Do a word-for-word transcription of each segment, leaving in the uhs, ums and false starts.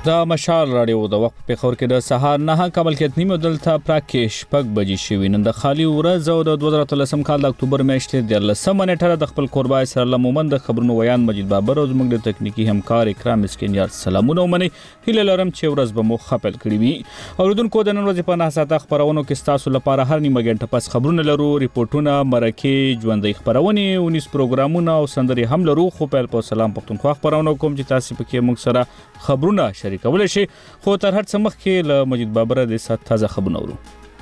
د مشال راډیو د وخت په خبر کې د سهار نه کابل کې نیمه دلته پراکې شپږ بجې شوې نن د خالي ورځ او د دوه زره اتلسم کال د اکتوبر میاشتې د لسمه نیټه د خپل قربای سره لمومن د خبرونو ویان مجید بابر او زموږ د تکنیکی همکار اکرام اسکندر سلامونه ومني هیله لرم چې ورځ به مو خپل کړی وي اوریدونکو د نن ورځې په نه ساعته خبرونو کې تاسو لپاره هر نیمه غنټه پس خبرونه لرو ریپورتونه مرکه ژوندۍ خبرونه ونیس پروګرامونه او سندري هم لرو خو په پل سلام پښتونخوا خبرونه کوم چې تاسو پکې موږ سره خبرونه شریکول شي خو تر هر څه مخکې له مجید بابر د سات تازه خبرونه ورو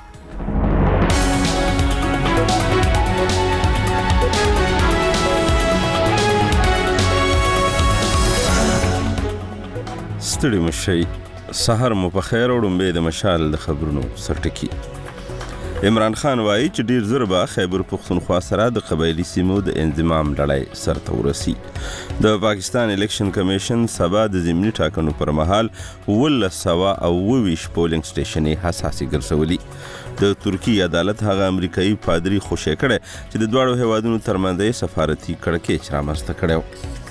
ستړي مشي سحر مو په خیر او ډمبه د مشال د خبرونو سرټکی عمران خان وایي چې ډیر زر به خیبر پختونخوا سره د قبایلی سیمو د انضمام لړۍ سرته ورسي د پاکستان الیکشن کمیشن سبا د ضمني ټاکنو پر مهال ولس سوا او ویش پولینګ سټیشنې حساسي ګرځولي د ترکی عدالت هغه امریکایي پادری خوشی کړي چې د دوړو هوادونو ترمنځ سفارتي کړکېچ رامنځته کړو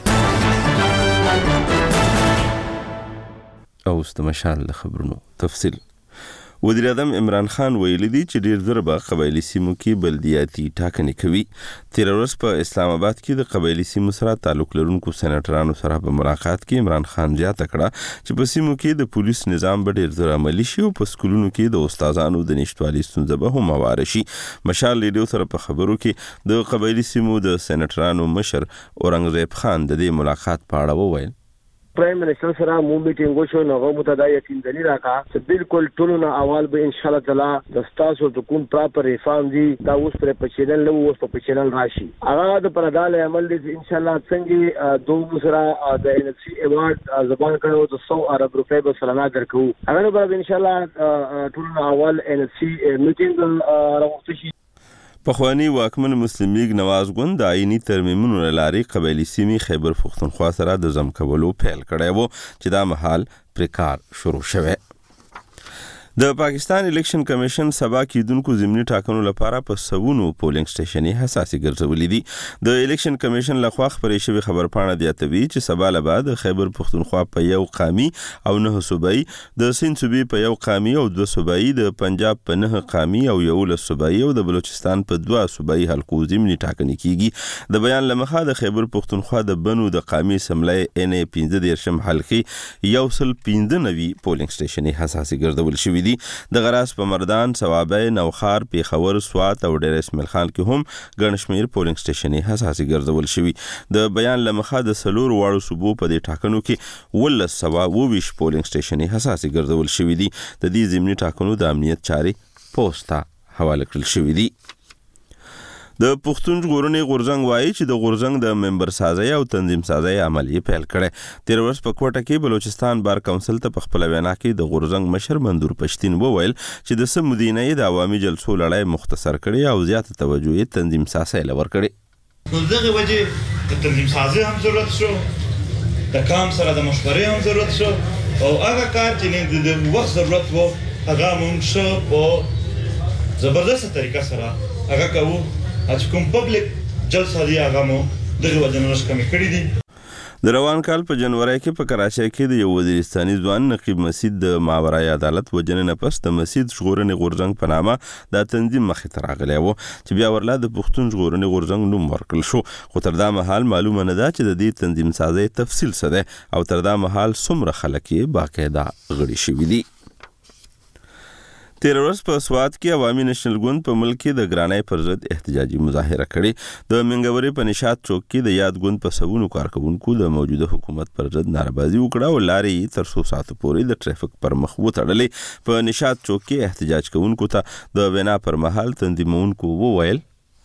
او ست مشال خبرونو تفصیل وزیر اعظم عمران خان ویلي دي چې ډیر زر به قبایلی سیمو کې بلدیاتي ټاکنې کوي تیر ورځ په اسلام آباد کې د قبایلی سیمو سره تعلق لرونکو سېنیټرانو سره په ملاقات کې عمران خان زیاته کړه چې په سیمو کې د پولیس نظام به ډیر زر عملی شي او په سکولونو کې د استادانو د نشټوالي ستونزه به هم هواره شي مشال لیډیو سره په خبرو کې د قبایلی سیمو د سېنیټرانو مشر اورنګزیب خان د دې ملاقات په اړه وویل پرایم منسٹر سره مو میټینګ وشو نو هغه متدا یقین دلی راکا چې بالکل ټول نه اول به ان شاء الله تعالی د تاسو د کوم پراپر ریفارم دي دا اوس پر پچینل نو اوس په پچینل راشي هغه د پرداله عمل دي ان شاء الله څنګه دوه سره د ان اف سي ایوارډ زبان کړو د سو عرب روپے به سلامه درکو هغه به ان شاء الله ټول نه اول ان اف سي میټینګ راوځي پخوانی واکمن مسلم لیگ نواز ګوند د آئینی ترمیمونو لاري قبایلی سیمې خیبر پختونخوا سره د ضم کولو پیل کړی وو چې دا مهال پر کار شروع شوه د پاکستان الیکشن کمیشن سبا کیدونکو ضمني ټاکنو لپاره په سوونو پولینګ سټیشنې حساسي ګرځولې دي د الیکشن کمیشن لخوا خبرې شوی خبر پاڼه دی اتوي چې سبا له بعد خیبر پختونخوا په یو قامي او نه صوبایي د سند صوبې په یو قامي او دوه صوبایي د پنجاب په نه قامي او یو له صوبایي او د بلوچستان په دوه صوبایي حلقو ضمني ټاکنې کیږي د بیان لمخه د خیبر پختونخوا د بنو د قامي سملای ان ای پنځه دیرشم حلقي یو سل پنځه نوي پولینګ سټیشنې حساسي ګرځول شوی دي د غراس په مردان ثوابه نوخار پیښور سوات او ډیر اسماعیل خان کې هم ګڼشمیر پولینګ سټیشنې حساسي ګرځول شوی د بیان لمخه د سلور واړو صوبو په دې ټاکنو کې ولس سوا وویش پولینګ سټیشنې حساسي ګرځول شوی دي د دې ضمني ټاکنو د امنیت چاري پوسټه حواله کړل شوی دي د پښتون ژغورنې غورځنګ وایي چې د غورځنګ د ممبر سازي او تنظیم سازي عملیه پیل کړي تیر ورځ په کوټه کې بلوچستان بار کونسل ته په خپل وینا کې د غورځنګ مشر منظور پښتين وویل چې د سمدینه د عوامي جلسو لړۍ مختصر کړي او زیات توجه یې تنظیم سازي لور کړي نو دغه وجه د تنظیم سازي هم ضرورت شو د کام سره د مشورې هم ضرورت شو او هغه کار چې د وخت ضرورت وو هغه موږ شو په زبردست طریقه سره هغه کوو چې کوم پبلک جلسه دی هغه مو دغه وجنورش کمی کړی دي د روان کال په جنوري کې په کراچۍ کې د یو وزیرستاني ځوان نقیب مسجد د ماورای عدالت وجننه پس د مسجد ژغورنې غورځنګ په نامه د تنظیم مخې ته راغلی و چې بیا ورلا د پښتون ژغورنې غورځنګ نوم ورکړل شو خو تر دا مهال معلومه نه ده چې د دې تنظیم سازي تفصیل څه ده او تر دا مهال څومره خلک یې باقاعده غړي شوي دي تیر ورځ په سوات کې عوامي نېشنل ګوند په ملک کې د ګرانۍ پر ضد احتجاجي مظاهره کړې د منګوري په نشاط چوک کې د یاد ګوند په سبونو کارکونکو د موجوده حکومت پر ضد ناربازي وکړه او لارې تر څو ساعتو پورې د ټریفیک پر مخ وتړلې په نشاط چوک کې احتجاج کوونکو ته د وینا پر مهال تنظیمونکو وویل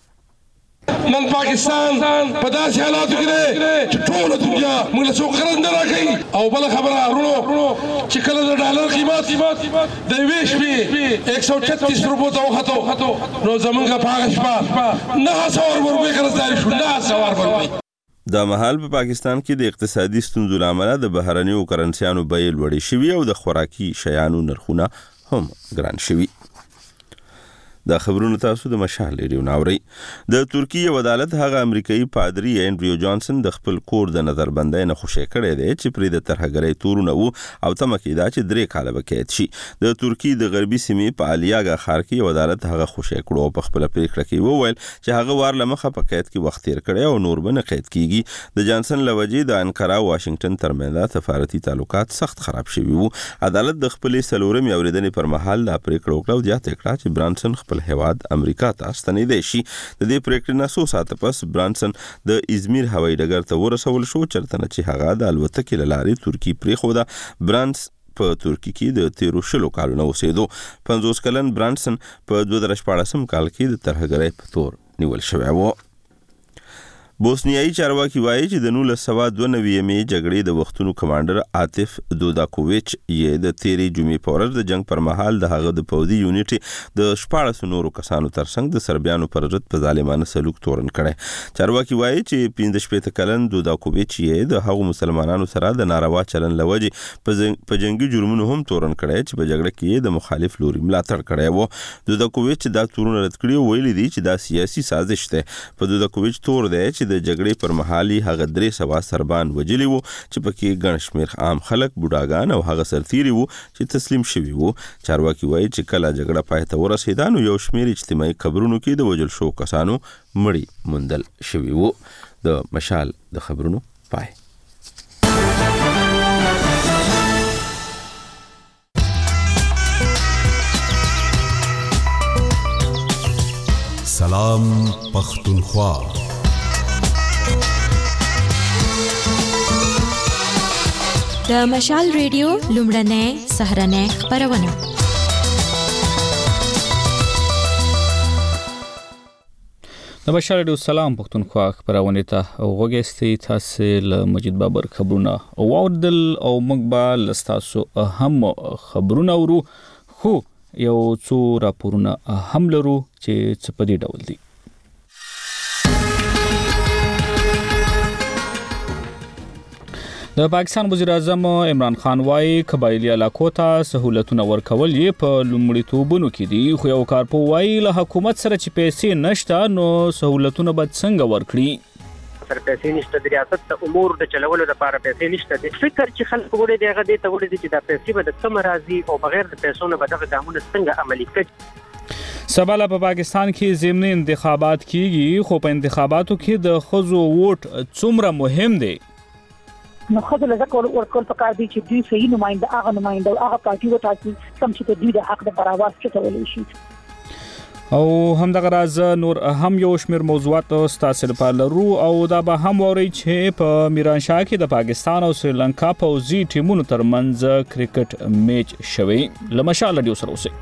نن پاکستان په داسې حالاتو کې دی چې ټوله دنیا موږ له څوک غرض نه راکوي او بله خبره ورونو چې کله د ډالر قیمت د یوې شپې یک سو چتیس روپو ته وختو نو زمونږ په هغه شپه نهه سوه روپۍ قرضداري شو نهه سوه روپۍ دا مهال په پاکستان کې د اقتصادي ستونزو له امله د بهرنیو کرنسیانو بیې لوړې شوي او د خوراکي شیانو نرخونه هم ګران شوي. د مهال په پاکستان کې د اقتصادي ستونزو له امله د بهرنیو کرنسیانو بیې لوړې شوي او د خوراکي شیانو نرخونه هم ګران شوي. دا خبرونه تاسو د مشال ریډیو ناوري. د ترکیه یو عدالت هغه امریکایي پادری انډریو جانسن د خپل کور د نظربندۍ نه خوشی کړی دی چې پرې د ترهګرۍ تورونه وو او تمه کېده چې درې کاله به قید شي. د ترکیه د غربي سیمې په الیاګا ښار کې یو عدالت هغه خوشی کړو او په خپله پرېکړه کې وویل چې هغه وار له مخه په قید کې وخت تېر کړی او نور به نه قید کېږي. د جانسن له وجې د انقره او واشنګټن ترمنځ سفارتي تعلقات سخت خراب شوي وو. عدالت د خپلې څلورمې اورېدنې پر مهال دا پرېکړه وکړه او زیاته کړه چې برانسن خپل هیواد امریکا ته ستنېدی شي. د دې پرېکړې نه څو ساعته پس برانسن د ازمیر هوایي ډګر ته ورسول شو چېرته نه چې هغه د الوتکې له لارې ترکي پرېښوده. برانس په ترکي کې د تیرو شلو کالونو اوسېدو. پنځوس کلن برانسن په دوه زره شپاړسم کال کې د ترهګرۍ په تور نیول شوی و. بوسنیایي چارواکي وایي چې د نولس سوه دوه نوېمې جګړې د وختونو کمانډر عاطف دوداکوویچ یې د تیرې جمعې په ورځ د جنګ پر مهال د هغه د پوځي یونټ د شپاړسو نورو کسانو ترڅنګ د سربیانو پر ضد په ظالمانه سلوک تورن کړی. چارواکي وایي چې پنځه شپېته کلن دوداکوویچ یې د هغو مسلمانانو سره د ناروا چلن له وجې په جنګي جرمونو هم تورن کړی چې په جګړه کې یې د مخالف لوري ملاتړ کړی و. دوداکوویچ دا تورونه رد کړي او ویلي دي چې دا سیاسي سازش دی. په دوداکوویچ تور دی چې د جګړې پر مهال هغه درې سوه سربان وجلي وو چې پکې ګڼ شمېر عام خلک، بوډاګان او هغه سرتیري وو چې تسلیم شوي وو. چارواکي وایي چې کله جګړه پای ته ورسېده نو یو شمېر اجتماعي قبرونو کې د وژل شوو کسانو مړي موندل شوي وو. د مشال د خبرونو پای. سلام پختونخوا. د مشال ریډیو لومړنۍ سهرنۍ خبرونه. د مشال ریډیو سلام پختونخوا خبرونه ته وګورئ. تاسو له مجید بابر خبرونه او اوردل او موږ به لستاسو هم خبرونه ورو خو یو څو راپورونه هم لرو چې څه په دې ډول دي. د پاکستان وزیر اعظم عمران خان وايي قبایلی علاقو ته سہولتونه ورکول یې په لومړیتوبونو کې دي، خو یو کارپو وايي له حکومت سره چې پیسې نشته نو سہولتونه به څنګه ورکړي. سر پیسې نشته، د ریاست د امور د چلولو لپاره پیسې نشته. د فکر چې خلک وګوري دغه دې ته وګوري چې دا پیسې به د کوم راځي او بغیر د پیسو نه به دغه ګامونه څنګه عملي کړي. سبا په پاکستان کې ضمني انتخابات کیږي، خو په انتخاباتو کې د ښځو ووټ څومره مهم دی. نو خځو له ځکه ورکول پکار دي چې دوی صحیح نماینده هغه نماینده او هغه پارټي وټاکي کوم چې دوی د حق د براواز چتولی شي. او همدغه راز نور هم یو شمېر موضوعات ستاسو لپاره لرو او دا به هم ووري چې په میرانشاه کې د پاکستان او سریلانکا پوځي ټیمونو ترمنځ کرکټ میچ شوی. له مشال ریډیو سره اوسئ.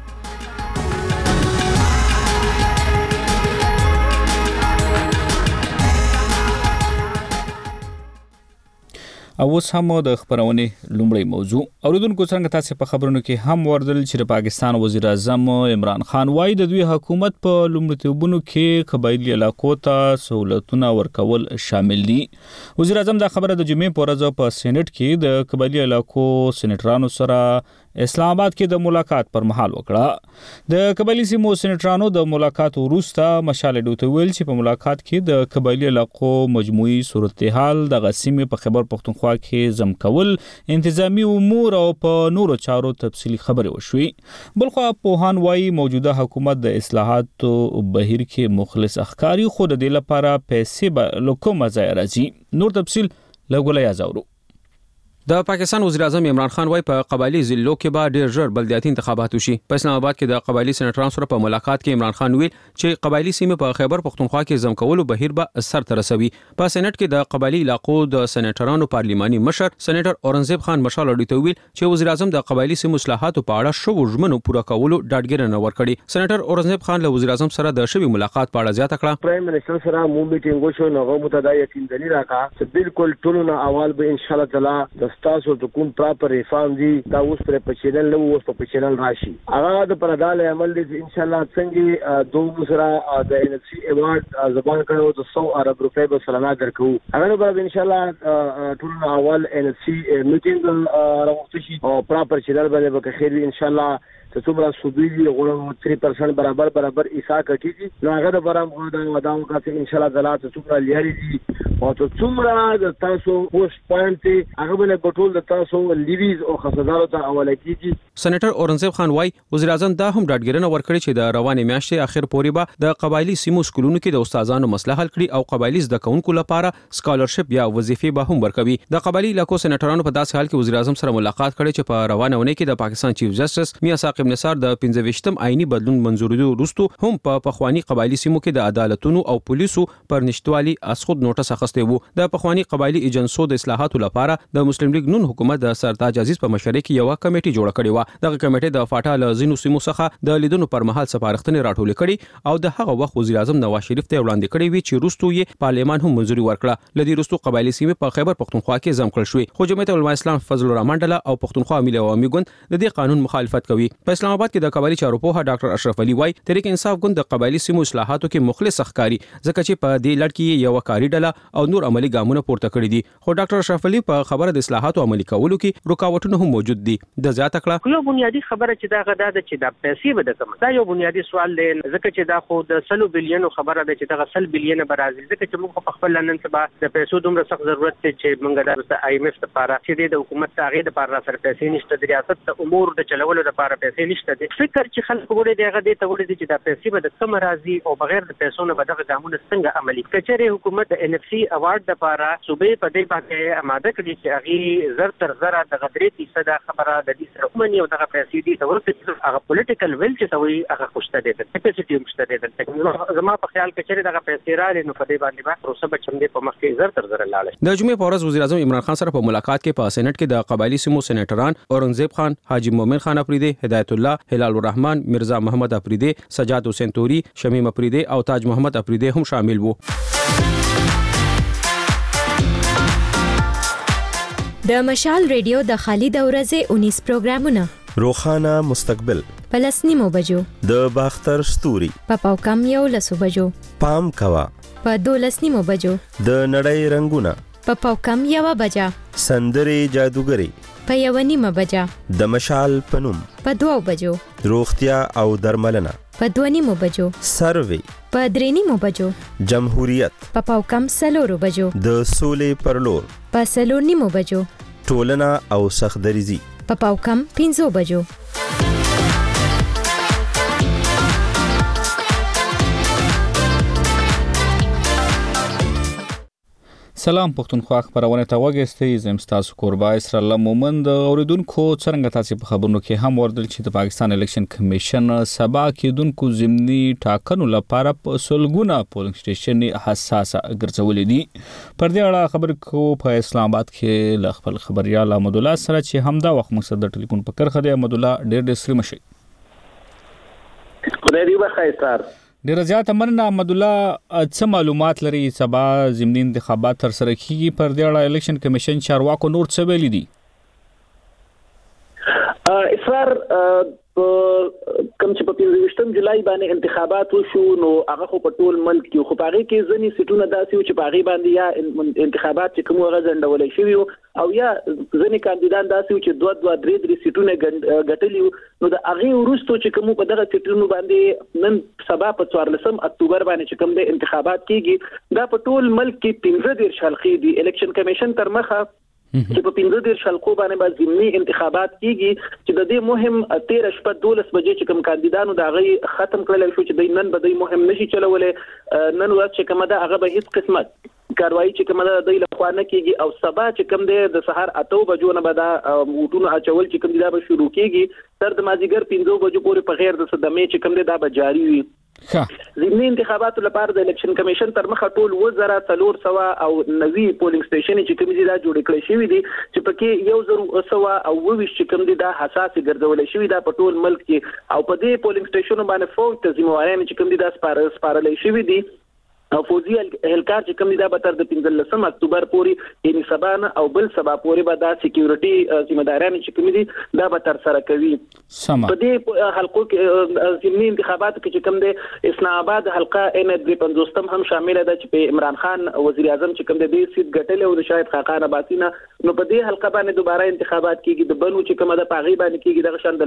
او اوس هم د خبرونې لومړی موضوع اوریدونکو څنګه تاسو په خبرونو کې هم وردل چې د پاکستان وزیر اعظم عمران خان وايي د دوی حکومت په لومړیتوبونو کې قبایلی علاقو ته سہولتونه ورکول شامل دي. وزیر اعظم دا خبره د جمعې په ورځ په سېنات کې د قبایلی علاقو سېنټرانو سره اسلام آباد کې د ملاقات پر مهال وکړه. د قبایلی سیمو سېنټرانو د ملاقات وروسته مشال ریډیو ته ویل چې په ملاقات کې د قبایلی علاقو مجموعي صورتحال د غسیمې په خبر پختونخوا کې زم کول، انتظامی امور او په نورو چارو تفصیلی خبرې وشوي. بلخو پوهان وايي موجوده حکومت د اصلاحاتو بهیر کې مخلص اخکاری، خو د دې لپاره پیسې به له کومه ځایه راځي. نور تفصیل له ګولیا زاورو. د پاکستان وزیر اعظم عمران خان وايي په قبایلی ضلعو کې به ډېر ژر بلدیاتي انتخابات وشي. په اسلام آباد کې د قبایلی سېنټرانو سره په ملاقات کې عمران خان ویل چې قبایلی سیمې په خیبر پختونخوا کې زم کولو بهیر به سر ته رسوي. په سېنات کې د قبایلی علاقو د سېنټرانو پارلیماني مشر سېنیټر اورنګزیب خان مشال اړیته ته ویل چې وزیر اعظم د قبایلی سیمو اصلاحاتو په اړه شو ژمنو پوره کولو ډاډګیرنه ورکړي. سېنیټر اورنګزیب خان له وزیر اعظم سره د شوی ملاقات په اړه زیاته کړه. پرایم منسٹر سره مو میټینګ وشو نو هغه متدا یقین دلی راکا چې بالکل ټول نه اول به ان شاء الله تعالی د تاسو ته کوم پراپر ریفارم دی دا اوس پر پچیدل له اوس په پچیدل راشي. هغه د پرداله عمل دی ان شاء الله څنګه دوه سره د ان اف سی ایوارډ زبان کړو د سو عرب روپے به سلامه درکو. هغه به ان شاء الله ټول اول ان اف سی میټینګ راوځي او پراپر چیدل باندې به خیر ان شاء الله چې څومره صوبې دي هغه تین پرسنټ برابر برابر ایسا کټیږي نو هغه د برام غوډه وداو کاسه ان شاء الله تعالی چې څومره لري دي او ته څومره د تاسو پوسټ پوینټ هغه بل بټول د تاسو لیویز او خصدارو ته حواله کیږي. سېنیټر اورنګزیب خان وايي وزیر اعظم دا هم ډاډګرنه ورکړي چې د روانې میاشتې اخر پورې به د قبایلی سیمو سکولونو کې د استادانو مسله حل کړي او قبایلی زده کوونکو لپاره سکالرشپ یا وظیفې به هم ورکوي. د قبایلی علاقو سېنیټرانو په داسې حال کې وزیر اعظم سره ملاقات کړي چې په روانه ونه کې د پاکستان چیف جسټس میاں ثاقب نثار د پنځه ویشتم آئینی بدلون منزورېدو وروسته هم په پخوانی قبایلی سیمو کې د عدالتونو او پولیسو پر نشټوالي اسخود نوټس اخیسته وو. د پخوانی قبایلی ایجنسو د اصلاحاتو لپاره د مسلم لیگ نون حکومت د سرتاج عزیز په مشرۍ کې یو کمیټه جوړه کړې و. دغه کمیټه د فاټا له ځینو سیمو څخه د لیدونو پر مهال سپارښتنې راټولې کړي او د هغه وخت وزیر اعظم نواز شریف ته وړاندې کړې وی چې روستو یې پارلیمان هم منځوري ورکړه. لدی روستو قبایلی سیمې په خیبر پختونخوا کې ځم کړل شوې خو جمعیت علماء اسلام فضل الرحمن ډله او پختونخوا ملي عوامي ګوند د دې قانون مخالفت کوي. په اسلام آباد کې د قبایلی چارو په ډاکټر اشرف علي وايي تحریک انصاف ګوند د قبایلی سیمو اصلاحاتو کې مخلص ښکاری ځکه چې په دې لړ کې یو کاری ډله او نور عملی ګامونه پورته کړی دي. خو ډاکټر اشرف علي په خبره د اصلاحاتو عملي کولو کې رکاوټونه هم موجود دي. د زیاته کړه یو بنیادی خبره چې دا غدا د چې د پیسې به د کوم دا یو بنیادی سوال دی ځکه چې دا خو د سلو بلیونو خبره ده چې دا سل بلیونه برازیل ځکه چې موږ په خپل نن سبا د پیسو دومره سخت ضرورت دی چې موږ د آی ایم ایف لپاره چې د حکومت تاغې لپاره سره پیسې نشته د ریاست د امور د چلولو لپاره پیسې نشته دي. فکر چې خلک وګوري دغه دې ته وګوري چې دا پیسې به د کوم راځي او بغیر د پیسو نه به دغه ګامونه څنګه عملي کچره حکومت د ان اف سی اوارد لپاره صوبې په دې باندې آماده کړي چې هغه زر تر زر د غدرې فیصد خبره د دې سره ومني او دغه پیسې دي ورته هغه پولیټیکل ویل چې توي هغه خوشته دي د کیپاسټي مشته دي د زما په خیال کې چې دغه پیسې را لې نو په دې باندې به روسه بچم دي په مخ کې زر تر زر لاله. د جمعې په ورځ وزیر اعظم عمران خان سره په ملاقات کې په سېنات کې د قبایلی سیمو سېنیټران اورنګزیب خان، حاجی مومن خان افریدی، هدایت الله، هلال الرحمن، مرزا محمد افریدی، سجاد حسین توري، شمیم افریدی او تاج محمد افریدی هم شامل وو. د مشال ریډیو د خالد اورزه انیس پروګرامونه روخانه مستقبل پلسنیمو بجو د باختر ستوري په پاوکم یو لسو بجو پام کوا په دولسنیمو بجو د نړۍ رنگونه په پاوکم یو بجا سندري جادوګری په یو نیمه بجا د مشال پنوم په دوو بجو روغتیا او درملنه په دوه نیمو بجو سروي په درې نیمو بجو جمهوریت په پاوکم سلورو بجو د سولې پرلور په سلور نیمو بجو ټولنه او سخدریزي په پاوکم پنځو بجو. سلام پښتونخوا خبرونه ته وګورئ. زم تاسو قربا اسرائیل مومند اوریدونکو څنګه تاسو په خبرونو کې هم وردل چې د پاکستان الیکشن کمیشن سبا کېدونکو ضمني ټاکنو لپاره په سلګونه پولینګ سټیشن حساسه ګرځولې دي. پر دې اړه خبر کو په اسلام آباد کې ل خپل خبريال احمد الله سره چې همدا وخت مقصد د ټلیفون په کرخه دی. احمد الله ډېر ډېر سلام شي. خدای دې وخایستار. ډیر زیات مننه احمد الله. څه معلومات لري سبا ضمني انتخابات تر سره کیږي پر دې اړه الیکشن کمیشن چارواکو نور څه ویلي دي؟ اسرار کوم چې په پنځه ویشتم جولای باندې انتخابات وشو نو هغه خو په ټول ملک کې خو پاره کې ځنی سټونه داسي چې پاره باندې یا انتخابات چې کوم غزنډول شوی او یا ځنی کاندیدان داسي چې دوه دوه درې درې سټونه غټلی نو د هغه ورستو چې کوم په دغه سټونو باندې نن سبا په څوارلسم اکتوبر باندې چې کوم د انتخابات کیږي دا په ټول ملک کې پنځه ډیر شلخي دي. الیکشن کمیشن تر مخه چې په پنځه ډیر شلخو باندې به ضمني انتخابات کیږي چې د دې مهم تیرہ شپه دولس بجې چې کوم کاندیدانو دا غي ختم کړل شو چې د نن به د مهم نشي چلولې نن ورځ چې کومه دا هغه به هیڅ قسمت کاروایی چې کومه د لخوا نه کیږي او سبا چې کوم د سحر اتو بجو نه به دا وټونو اچول چې کوم دا به شروع کیږي تر د مازیګر پنځه بجو پورې په غیر د صدمه چې کوم دا به جاری وي. ضمني انتخاباتو لپاره د الیکشن کمیشن تر مخه ټول وزره څلور سوا او نوي پولینګ سټیشن چې کوم دي دا جوړ کړی شوی دي چې پکې یو زر سوا او ویش چې کوم دي دا حساس ګرځول شوی دا په ټول ملک کې او په دې پولینګ سټیشن باندې فوج ته ذمہواران چې کوم دي دا سپارل سپارل شوی دي او فوزي هلکار چې کوم دي دا به تر د پنځلسم اکتوبر پورې یعنی سبا نه او بل سبا پورې به دا سکیورټي ذمہداران چې کوم دي دا به تر سره کوي. په دې حلقو کې ضمني انتخاباتو کې چې کوم دي اسلام آباد حلقه ان د پنځوستم هم شامل ده چې په عمران خان وزیر اعظم چې کوم دي د سیټ ګټل او د شاهد خاقان عباسي نه نو په دې حلقه باندې دوباره انتخابات کیږي. د بنو چې کومه د پاغي باندې کیږي د شاندل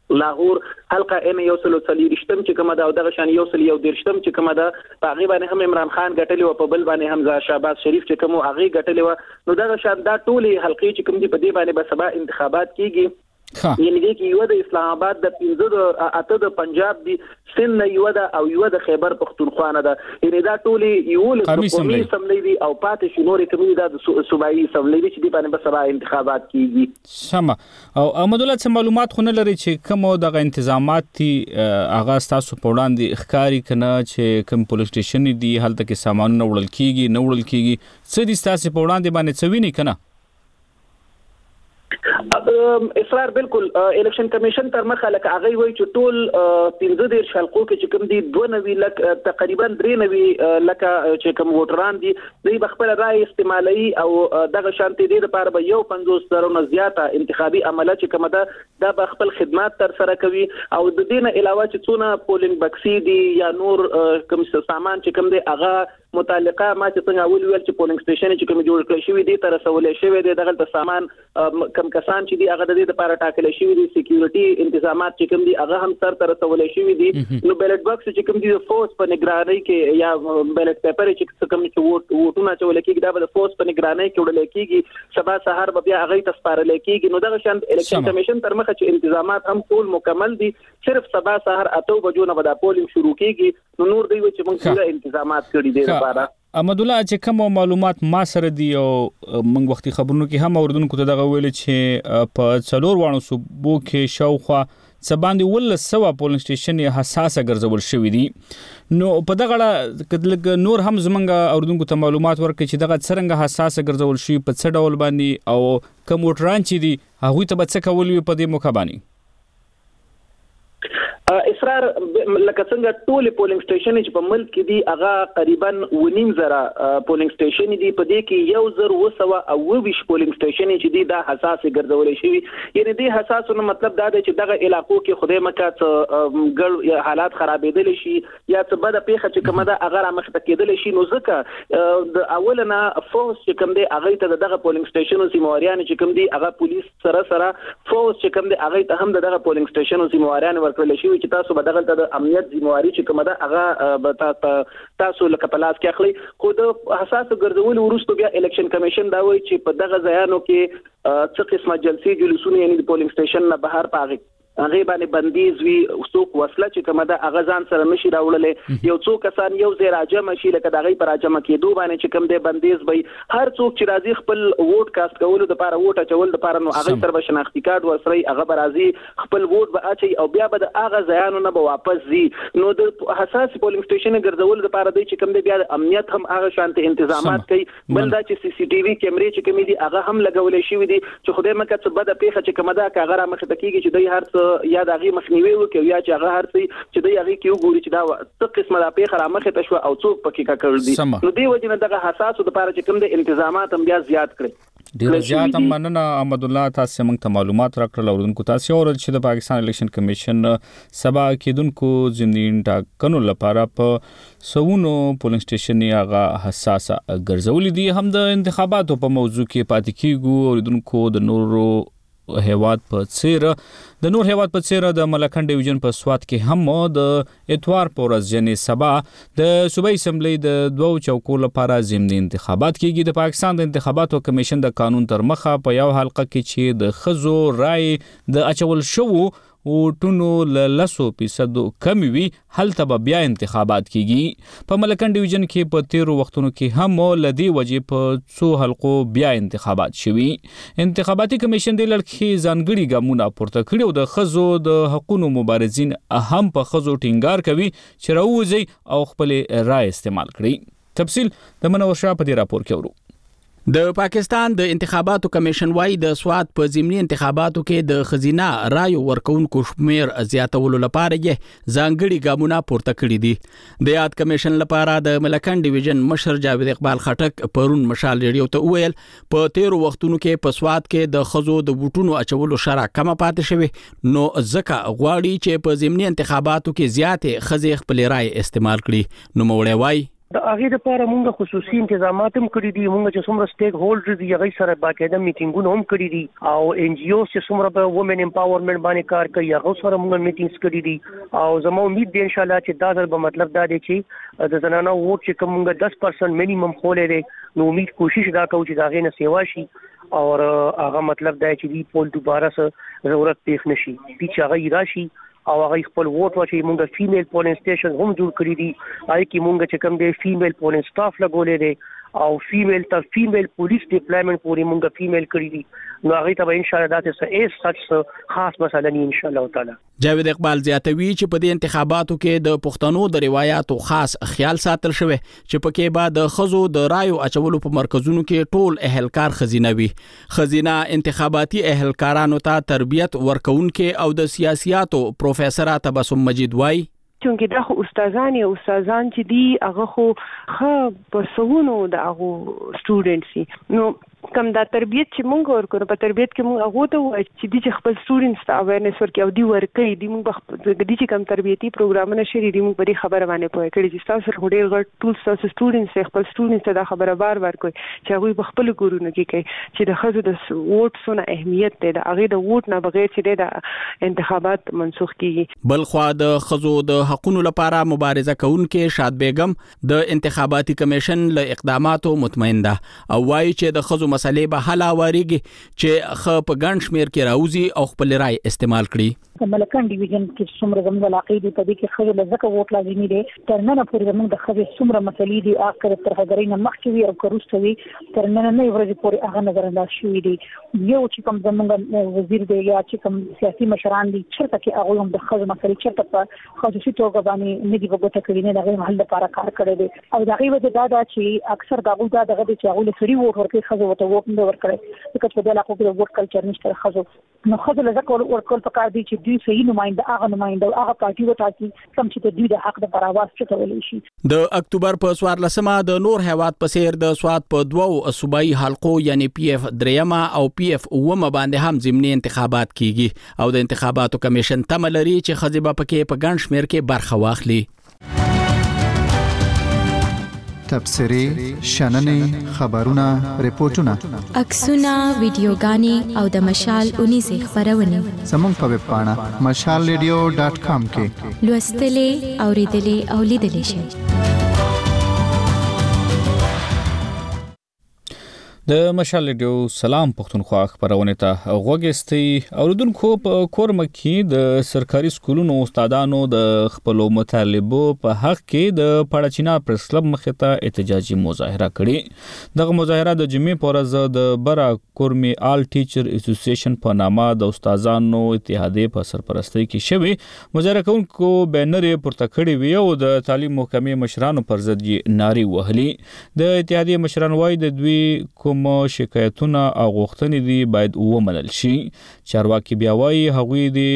لاهور حلقه ان یو سلو څلورشتم چې کومه دا دغه شان یو سل یو دیرشتم چې کومه دا په هغه باندې هم عمران خان ګټلې او په بل باندې حمزه شهباز شریف چې کوم هغه ګټلې و نو دغه شان دا ټولې حلقې چې کوم دي په دې باندې به سبا انتخابات کیږي یعنی دې کې یو د اسلام آباد د پنځه د اته د پنجاب دی سن یو د او یو د خیبر پختونخوا نه ده یعنی دا ټولې یو له قومي سملې دي او پاتې شنوري کومې د صوبایي سملې دي چې دې باندې به سبا انتخابات کیږي. سم او احمد الله څه معلومات خو نه لري چې کوم دغه انتظامات دي هغه تاسو په وړاندې ښکاری کنه چې کوم پولیس سټیشن دي هلته کې سامانونه وړل کیږي نه وړل کیږي څه دي تاسو په وړاندې باندې څه ویني کنه؟ اسرار بالکل الیکشن کمیشن تر مخه لکه هغه وایي چې ټول پنځه دېرش حلقو کې چې کوم دي دوه نوي لک تقریبا درې نوي لکه چې کوم ووټران دي دوی بخپل رائے استعمالي او دغه شانتي دي لپاره به یو پنځوس زره زیاته انتخابي عمله چې کوم ده دا بخپل خدمات تر سره کوي او د دې نه علاوه چې څونه پولینګ بکسي دي یا نور کوم سامان چې کوم دي هغه متعلقه ما چې څنګه اول ویل چې پولینګ سټیشن چې کوم جوړ کړی شوی دی تر رسولې شوی دی دغه د سامان کم کسان چې دی هغه د دې لپاره ټاکل شوی دی سکیورټي انتظامات چې کوم دي هغه هم سر تر رسولې شوی دی نو بیلټ باکس چې کوم دي فورس په نگرانی کې یا بیلټ پیپر چې کوم چې ووټ ووټونه چول کېږي دا به فورس په نگرانی کې وړل کېږي سبا سهار به بیا هغه تسپارل کېږي نو دغه شان الیکشن کمیشن تر مخه چې انتظامات هم ټول مکمل دي صرف سبا سهار اته بجو نه به پولینګ شروع کېږي نو نور دی چې موږ پوره انتظامات کړی دي لپاره. احمد الله چې کوم معلومات ما سره دي او موږ وختي خبرونو کې هم اوردونکو ته دغه ویل چې په څلور وانو صوبو کې شاوخوا څه باندې ول سوا پولینګ سټیشن حساسه ګرځول شوې دي نو په دغه اړه نور هم زمونږ اوردونکو ته معلومات ورکړي چې دغه څنګه حساسه ګرځول شي په څه ډول باندې او کوم وټران چې دي هغه ته به څه کول وي په دې موقع باندې؟ اسرار لکه څنګه ټول پولینګ سټیشن چې په ملک کې دي هغه تقریبا ونیم زره پولینګ سټیشن دي په دې کې یو زر وسوه او ویش پولینګ سټیشن چې دي دا حساس ګرځولې شوی یعنی دې حساسونو مطلب دا دی چې دغه علاقو کې خدای مکه څه ګړ حالات خرابېدل شي یا څه بده پیښه چې کومه ده هغه مخ ته کېدل شي نو ځکه د اولنه فورس چې کوم دی هغه ته دغه پولینګ سټیشن سیموریان چې کوم دی هغه پولیس سره سره فورس چې کوم دی هغه ته هم دغه پولینګ سټیشن سیموریان ورکړل شي چې تاسو بدغه د امنیت ذمہواری چې کومه ده هغه تاسو لکه پلاس کې اخلي خو د حساس ګرځول ورسته بیا الیکشن کمیشن دا وایي چې په دغه ځایانو کې څه قسمه جلسې جلوسونه یعنی د پولینګ سټیشن نه بهر پاغي هغه باندې بندیز وی څوک وسله چې کومه ده هغه ځان سره نشي راوړل یو څوک کسان یو ځای راجم شي لکه دغه پر راجم کېدو باندې چې کوم ده بندیز وي هر څوک چې راځي خپل ووټ کاست کولو د لپاره ووټ اچول د لپاره نو هغه تر شناختی کارت ورسره هغه راځي خپل ووټ به اچي او بیا به هغه ځایانو نه به واپس ځي نو د حساس پولینګ سټیشن ګرځول د لپاره دی چې کوم ده بیا امنیت هم هغه شانته تنظیمات کوي بل دا چې سی سی ټي وي کیمرې چې کوم دي هغه هم لګولې شوی دي چې خدای مکه څه بده پیښه چې کومه ده هغه را مخ ته کیږي چې دوی هر څه یا دغه مخنیوي وکړي یا چې هغه هر څه چې دوی هغه کې وګوري چې دا څه قسمه د پیښه را مخ ته شو او څوک پکې کا کړل دي نو دی وجه نه دغه حساسو د لپاره چې کوم د انتظامات هم بیا زیات کړي ډیر زیات هم مننه احمد الله تاسو موږ ته معلومات راکړل اوردونکو تاسو اور چې د پاکستان الیکشن کمیشن سبا کېدونکو ضمني ټاکنو لپاره په سونو پولینګ سټیشن هغه حساسه ګرځولې دي هم د انتخاباتو په موضوع کې پاتې کیږي اوردونکو د نورو هیواد په څیر د نور هیواد په څیر د ملکن ډیویژن په سواد کې هم د اتوار په ورځ یعنی سبا د صوبایي اسمبلی د دوو چوکو لپاره ضمني انتخابات کیږي د پاکستان د انتخاباتو کمیشن د قانون تر مخه په یو حلقه کې چې د خزو رائے د اچول شوو وټونو لسو فیصد کم وي هلته به بیا انتخابات کیږي په ملکن ډیویژن کې په تیرو وختونو کې هم لدی وجې په څو حلقو بیا انتخابات شوي انتخاباتي کمیشن د لړخي ځانګړي ګامونه پورته کړي او د خزو د حقوقو مبارزین هم په خزو ټینګار کوي چې راوځي او خپل رائے استعمال کړي تفصیل د منور شاه په دې راپور کې ورو د پاکستان د انتخاباتو کمیشن وايي د سواد په ضمني انتخاباتو کې د خزینه رایو ورکونکو شمیر زیاتولو لپاره یې ځانګړي ګامونه پورته کړي دي د یاد کمیشن لپاره د ملکن ډیویژن مشر جاوید اقبال خټک پرون مشال ریډیو ته ویل په تیرو وختونو کې په سواد کې د خزو د بوټونو اچولو شرع کم پاتې شوی نو ځکه غواړي چې په ضمني انتخاباتو کې زیاتې خزې خپل رائے استعمال کړي نو موړی وايي د هغه لپاره موږ خصوصي تنظیمات هم کړی دي. موږ چې څومره سټیک هولډر دي هغه سره باقاعده میټینګونه هم کړی دي او ان جی او چې څومره په وومن امپاورمنت باندې کار کوي هغه سره موږ میټینګز کړی دي او زموږ امید دی ان شاء الله چې دا ځل به مطلب دا دی چې د زنانو ووټ چې کوم موږ دس پرسنټ مینیمم خولې دي نو امید کوشش دا کوو چې دا غي نه سیوا شي او هغه مطلب دا چې دی پول دوباره سره ضرورت پېښ نشي چې هغه راشي او هغه خپل ووټ واچي. موږ فیمیل پولینګ سټیشن هم جوړ کړی دي آی کی موږ چې کوم دی فیمیل پولینګ سټاف لګولې دي او فیمیل ته فیمیل پولیس ډیپلایمنٹ پوری موږ فیمیل کړی دي نو هغه ته ان شاء الله دا څه ایس سچ خاص مسله نه ان شاء الله تعالی. جاوید اقبال زیاتوي چې په دې انتخاباتو کې د پښتنو د روایتو خاص خیال ساتل شوی چې پکې بعد د خزو د رایو اچولو په مرکزونو کې ټول اهلکار خزینه وي. خزینه انتخاباتي اهلکارانو ته تربیت ورکوونکې او د سیاسياتو پروفیسور تبسم مجید وای چونکه دا خو استادان یا استادان چې دی هغه خو خ په سونو د هغه سټوډنټس نو کم دا تربیت چې مونږ ورکو په تربیت کې مونږ هغه ته وایي چې دي چې خپل سټوډنټس ته اویرنس ورکړي او دی ورکړي دي مونږ د دې چې کم تربیتی پروګرامونه شری دي مونږ په دې خبره باندې پوهه کړی چې تاسو سره ډېر غټ ټول تاسو سټوډنټس خپل سټوډنټس ته دا خبره بار بار کوي چې هغه په خپل کورونه کې کوي چې د خزو د ووټ سونه اهمیت دی د هغه د ووټ نه بغیر چې د انتخابات منسوخ کیږي. بل خو د خزو د حقوقو لپاره مبارزه کوونکې شاد بیگم د انتخاباتي کمیشن له اقداماتو مطمئن ده او وايي چې د خزو مسلې به حل واریږي چې خ په ګڼ شمیر کې راوځي او خپل رائے استعمال کړي. ملکان ډیویژن کې څومره زموږ علاقې دي په دې کې خزو لزکه ووټ لازمي دي تر نن پورې زموږ د خزو څومره مسلې دي اخر تر هغه نه مخکې وي او کروستوي تر نن نه ورځې پورې هغه نظر انداز شوی دي. یو چې کوم زموږ وزیر دی یا چې کوم سیاسي مشران دي چرته کې هغه هم د خزو مسلې چرته په خصوصي توګه باندې نه دی وګټه کړی نه دغه محل لپاره کار کړی دی او دغه وجه دا ده چې اکثر دغه دا دغه چې هغه لري ووټ ورکړي خزو ته ووټ نه ورکړي ځکه چې د علاقو کې ووټ کلچر نشته خزو نو خزو لزکه ورکول پکار دي چې دوی صحیح نمائنده هغه نمائنده هغه پارټي وټاکي کوم چې د دوی د حق د پرواز چتولې شي. د اکتوبر په څوارلسمه د نور هیواد په سیر د سواد په دوو صوبایي حلقو یعنی پی اف دریمه او پی اف اومه باندې هم ضمني انتخابات کیږي او د انتخاباتو کمیشن تمه لري چې خزبه پکې په ګڼ شمیر کې برخه واخلي. تبصري شننې خبرونه ریپورتونه عکسونه ویډیوګانې او د مشال اونیزه خبرونه زموږ په ویب پاڼه مشال ریډیو ډاټ کام کې لوستلې اوریدلې او لیدلې شئ. د مشال ریډیو سلام پښتونخوا خبرونه ته غوږستي اوردونکو په کورم کې د سرکاري سکولونو استادانو د خپل مطالبو په حق کې د پړچینا پریس کلب مخې ته احتجاجي مظاهره کړې. دغه مظاهره د جمعې په ورځ د برا کورمي آل ټیچر اسوسییشن په نامه د استادانو اتحادیې په سرپرستی کې شوې. مظاهره کوونکو بینر پورته کړی وی او د تعلیم محکمې مشرانو پر ضد یې نارې وهلې. د اتحادیې مشران وايي د دوی کوم شکایتونه او غوښتنې دي باید ومنل شي. چارواکي بیا وايي هغوی دي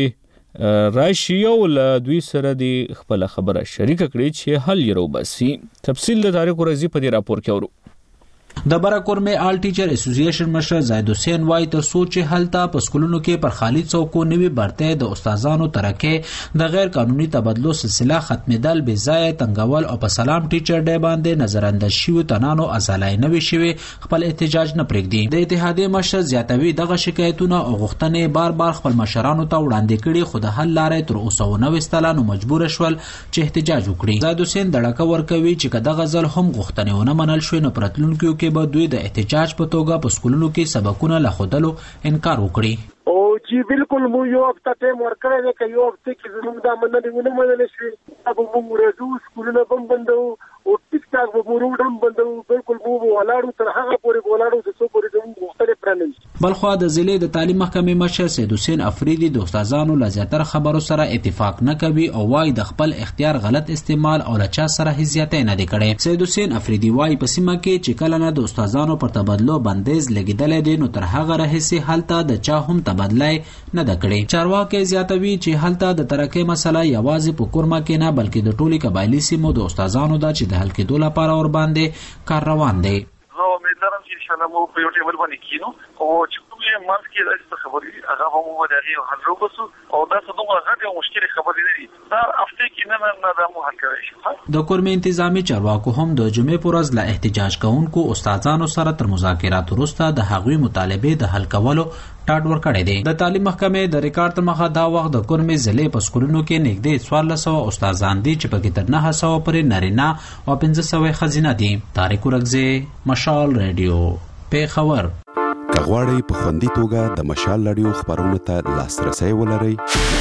راشي او له دوی سره د خپل خبره شریک کړي چې حل یې روباسي. تفصیل د تاریخ ورځي په دې راپور کې ورو. د برکورمه آل ټیچر اسوسییشن مشر زید حسین وای ته سوچ حالتا په سکولونو کې پر خالد څوکو نوي برته د استادانو ترکه د غیر قانوني تبادلو سلسله ختمېدل بې ځای تنګول او په سلام ټیچر ډے باندې نظر انداز شوی تنانو ازالای نوي شوی خپل احتجاج نه پرېږدي. د اتحادیې مشر زیاتوي دغه شکایتونه او غوښتنې بار بار خپل مشرانو ته وړاندې کړي خو د حل لارې تر اوسه ونه وستلانو مجبور شول چې احتجاج وکړي. زید حسین دړکه ورکوي چې کله غزل هم غوښتنې ونه منل شوی نو پرتلونکو کې به دوی د احتجاج په توګه په سکولونو کې سبقونه لخدلو انکار وکړي. او چې بالکل مو یو هفته ټیم ورکړی دی که یو هفته کې زموږ دا منلې ونه منلی شوې به موږ ورځو سکولونه به هم بندو او ټیک ټاک به مو روډ هم بندو بالکل مو به ولاړو تر هغه پورې به ولاړو چې څو پورې زموږ غوښتنې پوره نه وي. بلخوا د ضلع د تعلیم محکمې مشر سید حسین افریدي د استادانو له زیاتره خبرو سره اتفاق نه کوي او وايي د خپل اختیار غلط استعمال او له چا سره هیڅ زیاتې نه دی کړی. سید حسین افریدي وايي په سیمه کې چې کله نه د استادانو پر تبادلو بندیز لګیدلی دی نو تر هغه راهیسې هلته د چا هم تبادله نه ده کړې. چارواکي زیاتوي چې هلته د ترکه مسله یوازې په کورما کې نه بلکې د ټولي قبایلی سیمو د استادانو دا چې د حل کېدو لپاره ور باندې کار روان دی. زه امید لرم چې انشاءالله مو په یو ټیبل باندې کینو او چې کوم هغه مارک کې د خبرې هغه هم مو دغه حل وکړو او دا څه دوه غټه مشکل خبرې دي دا افته کې نه نه د مو حل کوي شي د کورمې انتظامی چارواکو هم د جمعې پر ورځ لا احتجاج کوونکو استادانو سره تر مذاکرات وروسته د هغوی مطالبه د حل کولو ټاټ ورکړی دی. د تعلیم محکمې د ریکارډ تر مخه دا وخت د کورمې ضلع په سکولونو کې نږدې څوارلس سوه استادان دي چې پکې تر نهه سوه پورې نارینه او پنځه سوه ښځینه دي. طارق ورکزی، مشال ریډیو، پیښور. که غواړئ په خوندي توګه د مشال ریډیو خبرونو ته لاسرسی ولرئ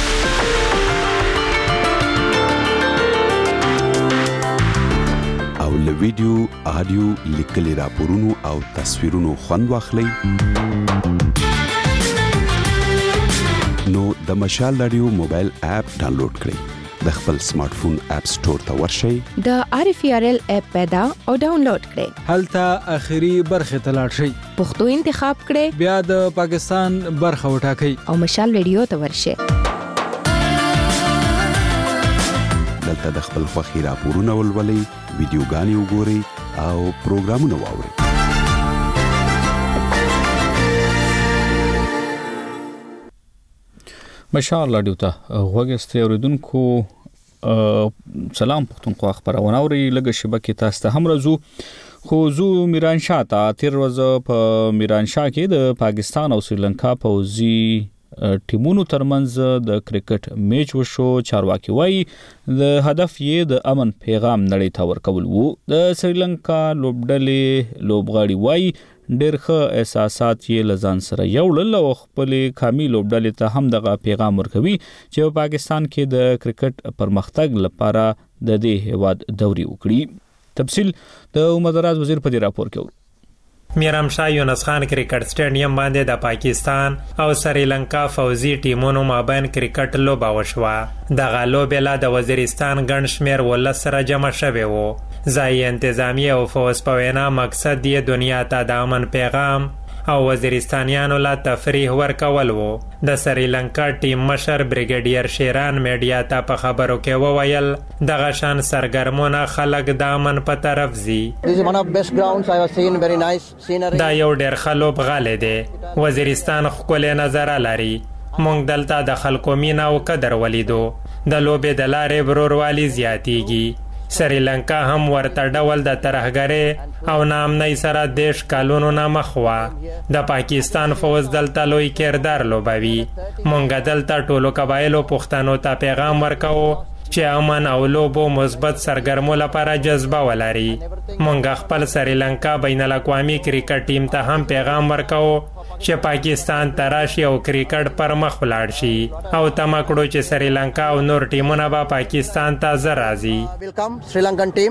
او له ویډیو، آډیو، لیکلي راپورونو او تصویرونو خوند واخلئ نو د مشال ریډیو موبایل اپ ډاونلوډ کړئ، د خپل سمارټ فون اپ سٹور ته ورشئ، د آر اف ای آر ال اپ پیدا او ډاونلوډ کړئ، هلته اخیری برخه ته لاړ شئ، پښتو انتخاب کړئ، بیا د پاکستان برخه وټاکئ او مشال ریډیو ته ورشئ. دلته د خپل خوښي راپورونه ولولئ، ویډیوګانې وګورئ او پروګرامونه واورئ. مشال لاډیو ته غوږستې اوریدونکو سلام پښتونخوا خبرونه اوري لږه شبکې تاسو ته هم راځو خو زو میران شاه ته تیر ورځ په میران شاه کې د پاکستان او سریلانکا پوځي ټیمونو ترمنځ د کرکټ میچ وشو. چارواکي وایي د هدف یې د امن پیغام نړۍ ته ورکول وو. د سریلانکا لوبډلې لوبغاړي وایي ډېر ښه احساسات یې له ځان سره یوړل او خپلې قامي لوبډلې ته هم دغه پیغام ورکوي چې په پاکستان کې د کرکټ پرمختګ لپاره د دې هیواد دوري وکړي. تفصیل د عمر دراز وزیر په دې راپور کې. میرام شاه یونس خان کرکټ سټیډیم باندې د پاکستان او سریلانکا فوزي ټیمونو مابین کرکټ لوبه وشوه. دغه لوبه لا د وزیرستان ګڼ شمېر ولس سره جمع شوی وو. ځایي انتظامی او فوز په وینا مقصد یې دنیا ته د امن پیغام او وزیرستانیانو لا تفریح ورکول وو. د سریلانکا ټیم مشر بریګیډیر شیران میډیا ته په خبرو کې وویل دغه شان سرګرمونه خلک د امن په طرف ځي. دا یو ډېر ښه لوبغالی دی. وزیرستان ښکلی نظره لري. موږ دلته د خلکو مینه او قدر ولیدو. د لوبې د لارې وروروالی زیاتیږي. سریلانکا هم ورته ډول د ترهګرۍ او ناامنۍ سره دیش کالونو نه مخ وه. د پاکستان فوز دلته لوی کردار لوبوي. مونږ دلته ټولو قبایلو پښتنو ته پیغام ورکوو چې امن او لوبو مثبت سرګرمو لپاره جذبه ولري. مونږ خپل سریلانکا بین الاقوامي کرکټ ټیم ته هم پیغام ورکوو چې پاکستان ته راشي او کرکټ پر مخ ولاړ شي او تمه کړو چې سریلانکا او نور ټیمونه به پاکستان ته زر راځي.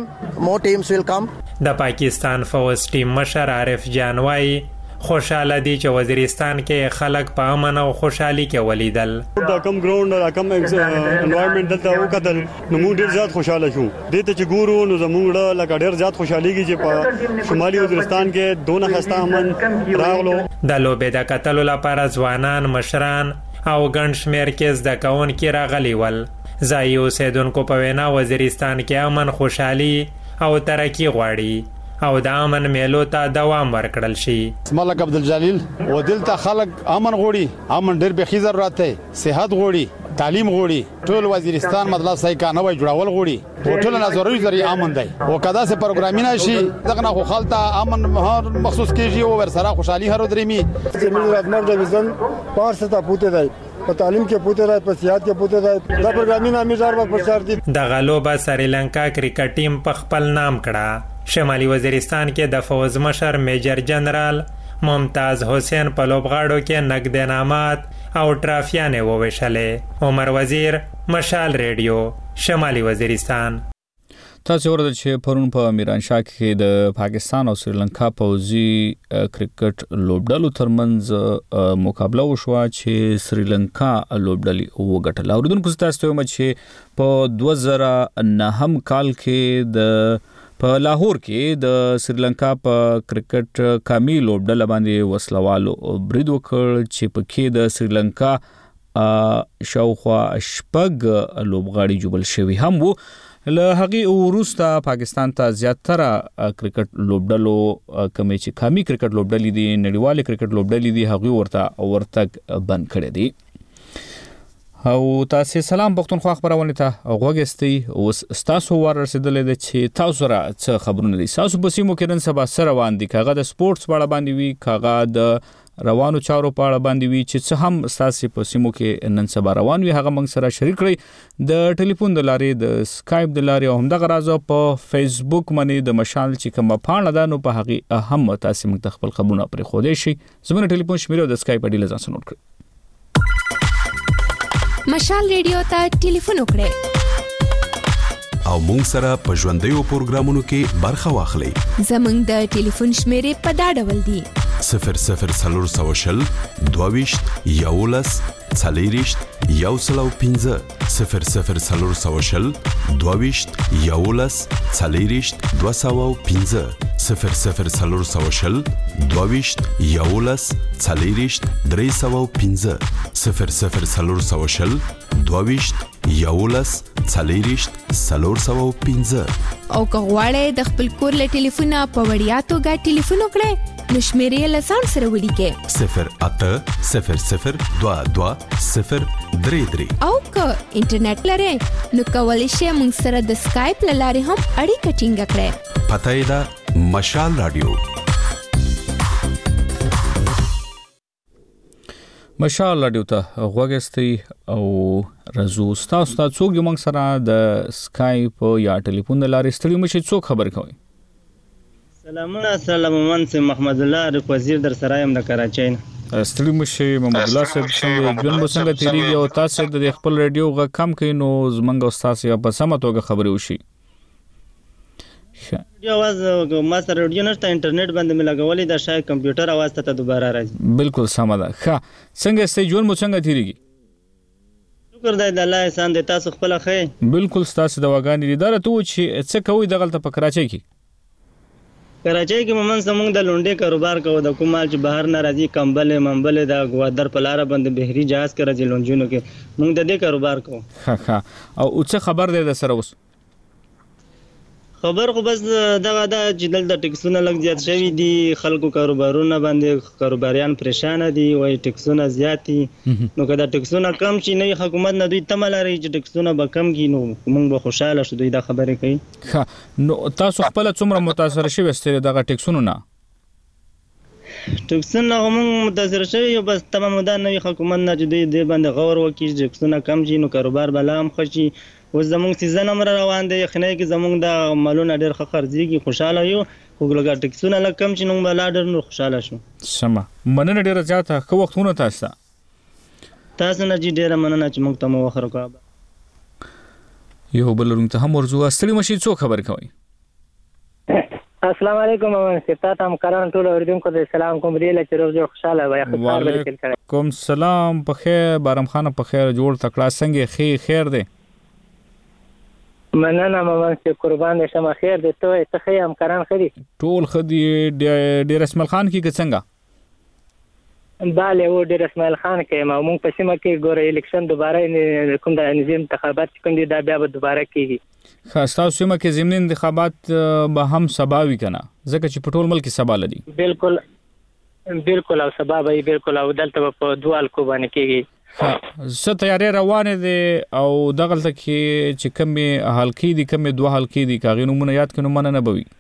د پاکستان فوز ټیم مشر عارف جان وایي خوشاله دي چې وزیرستان کې خلک په امن او خوشحالي کې ولیدل. دا کم ګراوند دا کم انوایرنمنت دلته وکتل نو موږ ډیر زیات خوشاله شو. دې ته چې ګورو نو زموږ لکه ډیر زیات خوشحاليږي چې په شمالي وزیرستان کې دونه خسته امن راغلو. د لوبې د کتلو لپاره ځوانان، مشران او ګڼ شمېر کې زده کوونکي راغلي ول. ځایي اوسېدونکو په وینا وزیرستان کې امن، خوشحالي او ترقي غواړي او د امن میلو ته دوام ورکړل شي. ملک عبدالجلیل و دلته خلک امن غوړي، امن ډېر به خي ضرورت دی، صحت غوړي، تعلیم غوړي، ټول وزیرستان مدرسې کا نوې جوړول غوړي او ټول نه ضروري ذریعہ امن دی او کدا سه پروګرامینه شي دغه نه خو خلته امن مخصوص کیږي او ورسره خوشحالي هر درېمي. زموږ راتمر د وزن پارسه ته پوته دی، په تعلیم کې پوته دی، په سیاحت کې پوته دی. دا پروګرامینه میزار وخت پر چار دي. د غلوبه سریلانکا کرکټ ټیم په خپل نام کړه. شمالي وزیرستان کې د فوز مشر میجر جنرال ممتاز حسین په لوبغاړو کې نقد انعامات او ټرافیانې وویشلې. عمر وزیر، مشال ریډیو، شمالي وزیرستان. تاسو ورته چې پرون په میران شاه کې د پاکستان او سریلانکا پوځي کرکټ لوبډلو ترمنځ مقابله وشوه چې سریلانکا لوبډلې وګټله. اوریدونکو تاسو ته وایم چې په دوه زره نهم کال کې د په لاهور کې د سریلانکا په کرکټ قامي لوبډله باندې وسلوالو برید وکړ چې پکې د سریلانکا شاوخوا شپږ لوبغاړي جوړل شوي هم وو. له هغه وروسته پاکستان ته زیاتره کرکټ لوبډلو کمې چې قومي کرکټ لوبډلې دي نړیوال کرکټ لوبډلې دي هغه ورته ورتګ بند کړی دي. او تاسو سلام پښتونخوا خبرونه ته غوږستئ اوس تاسو ور رسیدلې ده چې تاسو را څه خبرونه دي تاسو په سیمو کې نن سبا سره روان دي کاغه د سپورتس په اړه باندې وی کاغه د روانو چارو په اړه باندې وی چې څه هم تاسو په سیمو کې نن سبا روان وي هغه موږ سره شریک کړئ د ټلیفون د لارې د سکایپ د لارې او هم د غراز په فیسبوک باندې د مشال چې کومه پاڼه ده نو په هغه هم تاسو موږ خپل خبرونه پر خو دې شي زموږ ټلیفون شمیره د سکایپ اډی لزان سنوټ کړئ. مشال ریډیو ته ټلیفون وکړئ او مونږ سره په ژوندۍ پروګرامونو کې برخه واخلئ. زموږ د ټلیفون شمیرې په دا ډول دي صفر صفر څلور سوه شل دوهویشت یولس څلېرویشت یو سل او پنځه صفر صفر څلور سوه شل دوهویشت یولس څلېرویشت دوه سوه او پنځه صفر صفر څلور سوه شل دوهویشت یولس څلېرویشت درې سوه او پنځه صفر صفر څلور سوه شل دوهویشت یولس څلېرویشت څلور سوه او پنځه. او که غواړئ د خپل کور له ټلیفونه په وړیا توګه ټلیفون وکړئ نو شمیرې له ځان سره ولیکئ صفر اته صفر صفر دوه دوه صفر درې درې. او که انټرنیټ لرئ نو کولی شئ موږ سره د سکایپ له لارې هم اړیکه ټینګه کړئ. پته یې ده مشال رادیو. مشال رادیو ته غوږستئ او رزو تاسو ته څوک موږ سره د سکایپ یا ټلیفون د لارې ستړي مشي څوک خبر کوي. سلامونه سلام منصف محمد الله عارف وزیر در سره يم د کراچۍ نه. ستړي مشي محمد الله صاحب څنګه ژوند مو څنګه تیریږي او تاسو د خپل رادیو غږ کم کړئ نو زمونږ استاد یا په سمه توګه خبرې وشي. یو आवाज ما سره رادیو نشته انټرنیټ باندې مې لګولې دا شاید کمپیوټر आवाज ته دوباره راځي. بالکل سم ده. ښه څنګه ستې ژوند مو څنګه تیریږي؟ شکر دی د الله احسان دی تاسو خپل ښه. بالکل تاسو د واګانی لیدار ته و چې څه کوي دغلت په کراچۍ کې؟ کراچۍ کې مومن سمون د لونډې کاروبار کوو د کومال چې بهر نه راځي کمبل منبل د غوادر په لار باندې بهري جهاز کې راځي لونجونو کې موږ د دې کاروبار کوو. ها ها او څه خبر دی د سره اوس؟ خبر خو بس دغه دا چې دلته ټیکسونه لږ زیات شوي دي خلکو کاروبارونه باندې کاروباریان پریشان دي وای ټیکسونه زیات دي نو که دا ټیکسونه کم شي نو حکومت نه دوی تمه لري چې ټیکسونه به کم کړي نو موږ به خوشاله شو دوی دا خبرې کوي. ښه نو تاسو خپل څومره متاثر شوي ستې دغه ټیکسونو نه؟ ټیکسونه موږ متاثر شوي یو بس تمام مدار نوی حکومت نه چې دوی دې باندې غور وکړي چې ټیکسونه کم شي نو کاروبار به لا هم ښه شي. اوس زموږ سیزن هم را روان دی یخنۍ کې زموږ د مالونه ډېر ښه خرڅېږي خوشحاله یو خو لږه ټیکسونه لږ کم شي نو موږ به لا ډېر نور خوشحاله شو. سمه مننه ډېره زیاته ښه وختونه تاسو ته تاسو نه جي ډېره مننه چې موږ ته مو وخت راکړه. یو بل رونږ ته هم ورځو ستړي مشي څوک خبر کوي؟ السلام علیکم امان ستا ته مکران ټول اوریدونکو ته سلام کوم دی چې روز جوړ خوشاله وای خبر ورکړل کړه. کوم سلام په خیر بارم خان په خیر جوړ تکړه څنګه خیر خیر دی مننه مامان چې قربان دې شمه خیر دې ته ته خې هم کران خدي ټول خدي ډېر اسماعیل خان کې څنګه bale و ډېر اسماعیل خان کې ما مونږ په سیمه کې ګوره الیکشن دوباره کوم د نظام انتخابات کوم دي دا بیا به دوباره کیږي. خاص تاسو سیمه کې ضمن انتخابات به هم سباوي کنه ځکه چې په ټول ملک سبا لدی. بالکل بالکل او سبا به بالکل او دلته په دوال کو باندې کیږي. څه تیاری روانه دي او دغلت کې چې کمې حلقې دي کمې دوه حلقې دي کاغې نومونه یاد کړو مننه نه بوي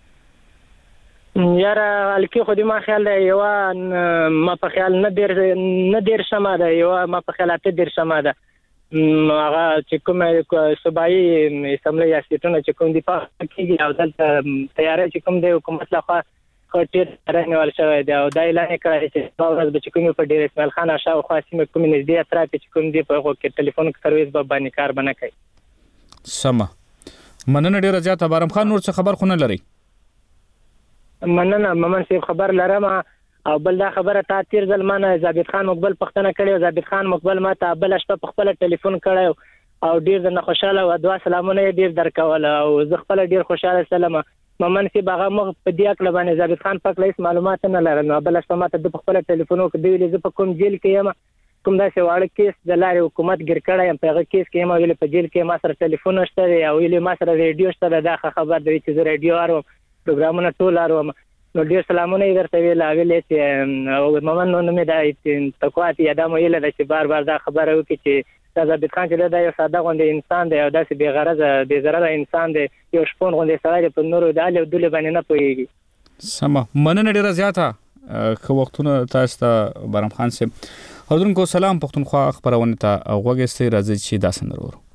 یاره حلقې خو دې ما خیال دی یو ما په خیال نه ډېر نه ډېر شمه ده یو ما په خیال اته ډېر شمه ده هغه چې کوم صوبایي اسمبلی یا سیټونه چې کوم دي په کېږي او دلته تیاری چې کوم دی حکومت لخوا ډېر رانیول شوی دی او دا اعلان یې کړی چې دا ورځ به چې کومې په ډېر اسماعیل خان شاوخوا سیمې کومې نږدې اطراف چې کوم دي په هغو کې ټلیفون سرویس به باندې کار به نه کوي. سمه مننه ډېره زیاته بارم خان نور څه خبر خو نه لرئ؟ مننه ممن صاحب خبر لرم او بل دا خبره تا تیر ځل ما نه ضابط خان مقبل پښتنه کړې او ضابط خان مقبل ما ته بله شپه په خپله ټلیفون کړی او ډېر درنه خوشحاله او دوه سلامونه یې ډېر درکول او زه خپله ډېر خوشحاله سلم ممن صاحب هغه مخ په دې اکله باندې ضابط خان پاک هیڅ معلومات نه لرل نو بله شپه ما ته د په خپله ټلیفون وکړ دوی ویلې زه په کوم جیل کې یم کوم داسې واړه کیس د لارې حکومت ګیر کړی یم په هغه کیس کې یم ویلې په جیل کې ما سره ټلیفون نشته دی او ویلې ما سره ریډیو شته ده دا ښه خبر دی چې زه ریډیو اورم پروګرامونه ټول اورم نو ډېر سلامونه یې درته ویل ویلې چې محمد نو مې دا تقوات یا دا مو ویله ده چې بار بار دا خبره وکړي چې دا ثابت خان چې دا یو ساده غوندې انسان دی او داسې بې غرضه بې ضرره انسان دی یو شپون غوندې سړی دی په نورو د هلې او دولې باندې نه پوهېږي سمه مننه ډېره زیاته که وختونه تاسو ته بارم خان صاحب حضرونکو سلام پښتونخوا خپرونې ته غوږ ایستی راځي چې دا سندره ورو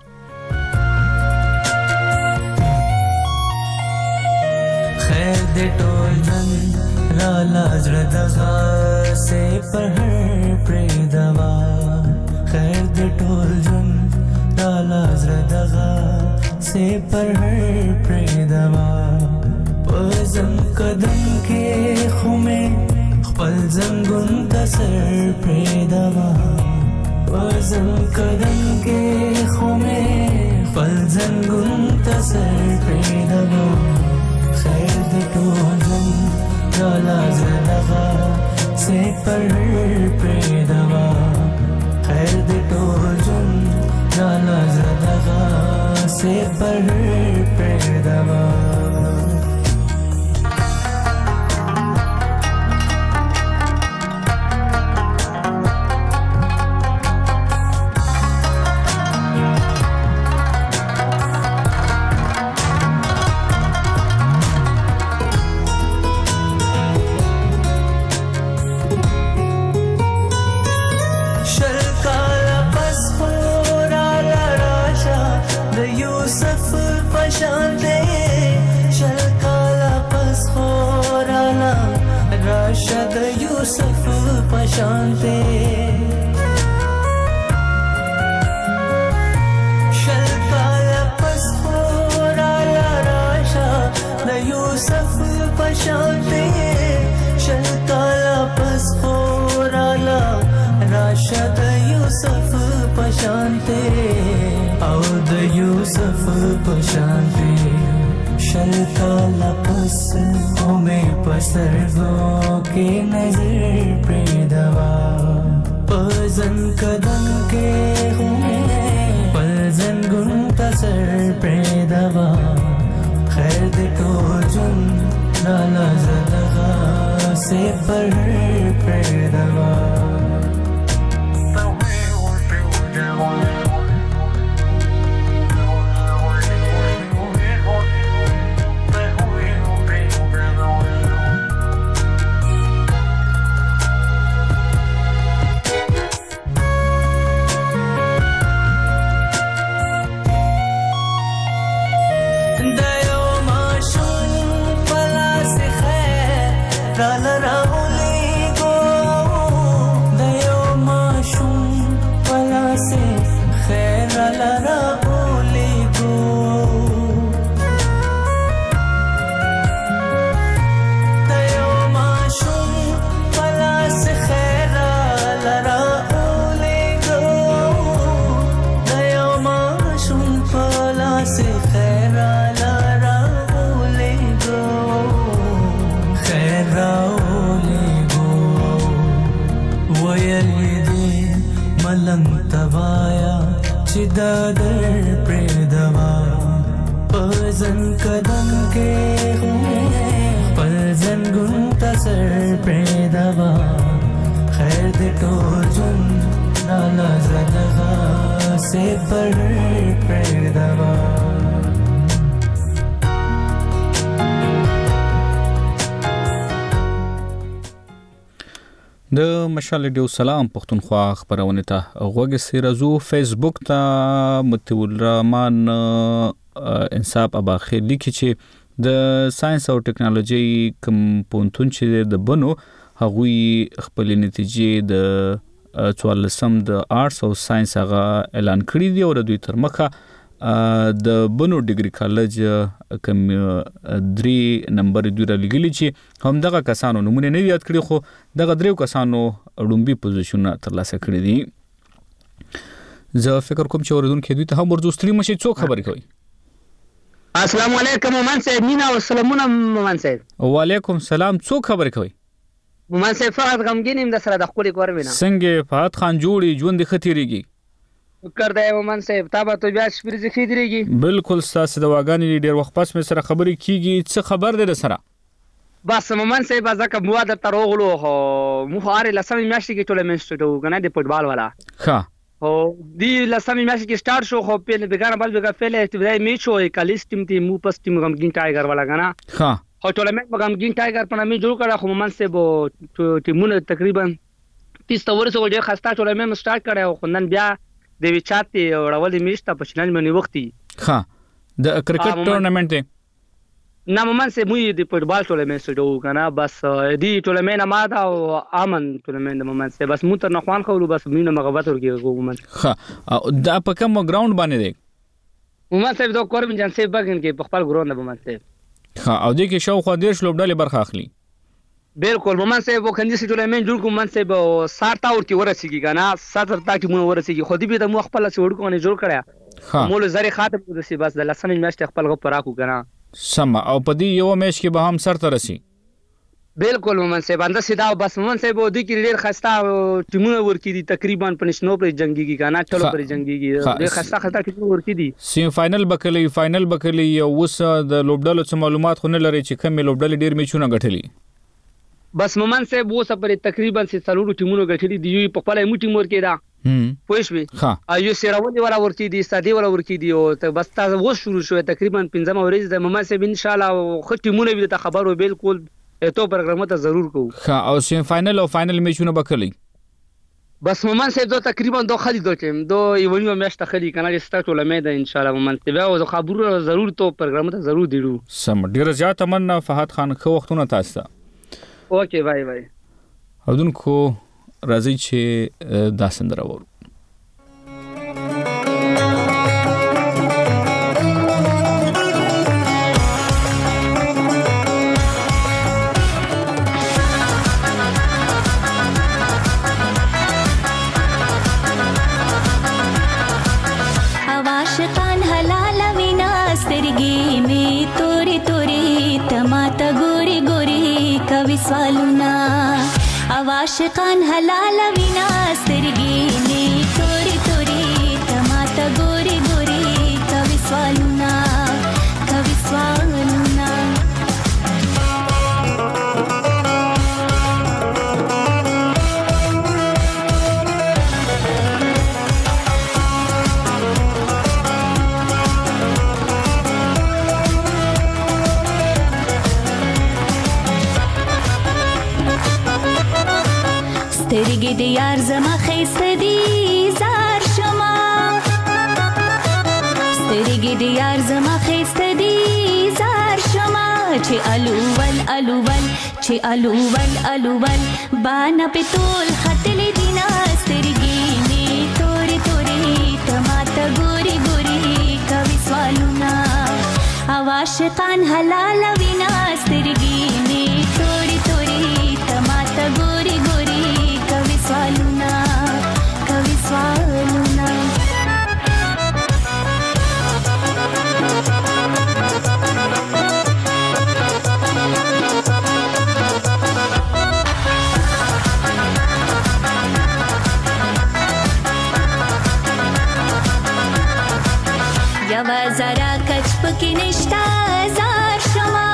خیر دې ټول نن را لازړه دغه سه پر هر پرې دوا خیر دې ټول جن را لازړه دغه سه پر هر پرې دوا پزم قدم کې خومه خپل زنګون تسر پرې دوا پزم قدم کې خومه خپل زنګون تسر پرې دوا خیر دې ټول جن را لازړه دغه سه پر پرې دوا خیر دې ټول جن را لازړه دغه سه پر پرې دوا د مشال ډیو سلام پښتونخوا خبرونه ته غوږ سیرزو فیسبوک ته متول الرحمن انصاف اباخی لیکي چې د ساينس او ټکنالوژي کوم پونتون چې د بنو هغوی خپل نتیجې د څوارلسم د آرټس او ساينس هغه اعلان کړی دی او د دوی تر مخه د بنو ډیګري کالج کوم درې نمبر دوی را لګلی چې هم دغه کسانو نمونه نه یاد کړی خو دغه دریو کسانو لومبي پوزیشن ترلاسه کړی دي زه فکر کوم چې اوردونکو دوی ته هم ورزوستلی مشي څوک خبرې کوي السلام علیکم مومن صاحب مینا او سلامونه مومن صاحب وعلیکم سلام څوک خبرې کوي مومن صاحب فقط غمګین يم د سره د خپل کور وینا څنګه فهد خان جوړي ژوند ختیریږي شکر دی مومن صاحب تابه تو بیا شپږ ځخې درېږي بالکل ستاسو د واګانې ډیر وخت پس مې سره خبرې کیږي څه خبر دی سره بس مومن صاحب ځکه مو د تروغلو هو مو هاره لسمه میاشتې کې ټولمنټ شروع کنه د فوټبال والا ښه او دی لسمه میاشتې کې سٹارټ شو خو په بګار بل بګا فعل ابتدایي میچ هو کالیس ټیم تی مو پس ټیم غمګین ټایګر والا کنه ښه او ټولمنټ غمګین ټایګر په نامه جوړ کړه خو مومن صاحب ټیمونه تقریبا تیس ورسو ډیر خسته ټولمنټ سٹارټ کړه او خندن بیا د وچاتي اورول میشته په شنل منی وختي ښه د کرکټ ټورنمنت دی نه مومن صاحب موږ د فوټبال ټورنمنت شروع کنه بس دی ټورنمنت ما دا او امن ټورنمنت مومن صاحب بس مو تر نه خوان خو بس مینه مغبت ورګي مومن ښه دا په کوم ګراوند باندې دی مومن صاحب د کوربن جان صاحب بګن کې په خپل ګراوند مومن صاحب ښه او د کې شو خو ډیر شلوبډلې برخه اخلي بالکل مومن صاحب وکندي سي ټورنمنت جوړ کوم مومن صاحب ساته اور کې ورسیږي کنه ساته تا کې مونږ ورسیږي خو دې به د مو خپل څه ورکو نه جوړ کړیا مول زری خاطر د سی بس د لسنې میاشتې خپل غو پراکو کنه سم او په دې یو میش کې به هم سر ته رسی بالکل مومن صاحب انده سیدا بس مومن صاحب د کې ډیر خسته ټیمونه ورکی دي تقریبا پنځنو پر جنگيږي کنه ټولو پر جنگيږي ډیر خسته خسته ټیمونه ورکی دي سیم فائنل بکلی فائنل بکلی یو وس د لوبډلو څخه معلومات خو نه لري چې کوم لوبډلې ډیر میچونه غټلي بس مومن صاحب وو سپر تقریبا سي څلورو ټیمونو غټلي دي یو په خپل مو ټیم ورکی دا پوښوي ایو سیراونی والا ورکی دي سادي والا ورکی دي او بس تاسو وو شروع شو تقریبا پنځم ورځ د مومن صاحب ان شاء الله خو ټیمونه به ته خبرو بالکل ته پروګرام ته ضرور کو ها او سیم فائنل او فائنل میچونه بکلی بس مومن صاحب دو تقریبا دو خالي دو ټیم دو ایونیو میاشت خالي کنه ستاسو ټوله مې ده ان شاء الله مومن صاحب او خبرو ضرور ته پروګرام ته ضرور دیرو سم ډیر زیات تمنا فهد خان خو وختونه تاسو اوکے بای بای اودونکو راځي چې دا سندره وورو आवाशतान हलाल विनास्तरगी में तोरे तोरे तमाता गोरी गोरी कवि स्वालुना आवाशतान हलाल विनास्तरगी में तोरे तोरे तमाता गोरी गोरी कवि स्वालुना कवि स्वालुना سترګې د یار زما خېسته دي زار شما سترګې د یار زما خېسته دي زار شما چې الوول الوول چې الوول الوول باندې په تول خطل دینا سترګې می تورې تورې تماته ګوري ګوري کوي سوالونه عاشقان حلال وینا سترګې می تورې تورې تماته ګوري ګوري کوي سوالونه کوي سوالونه یوا زرا کچ پکې نشتا زار شما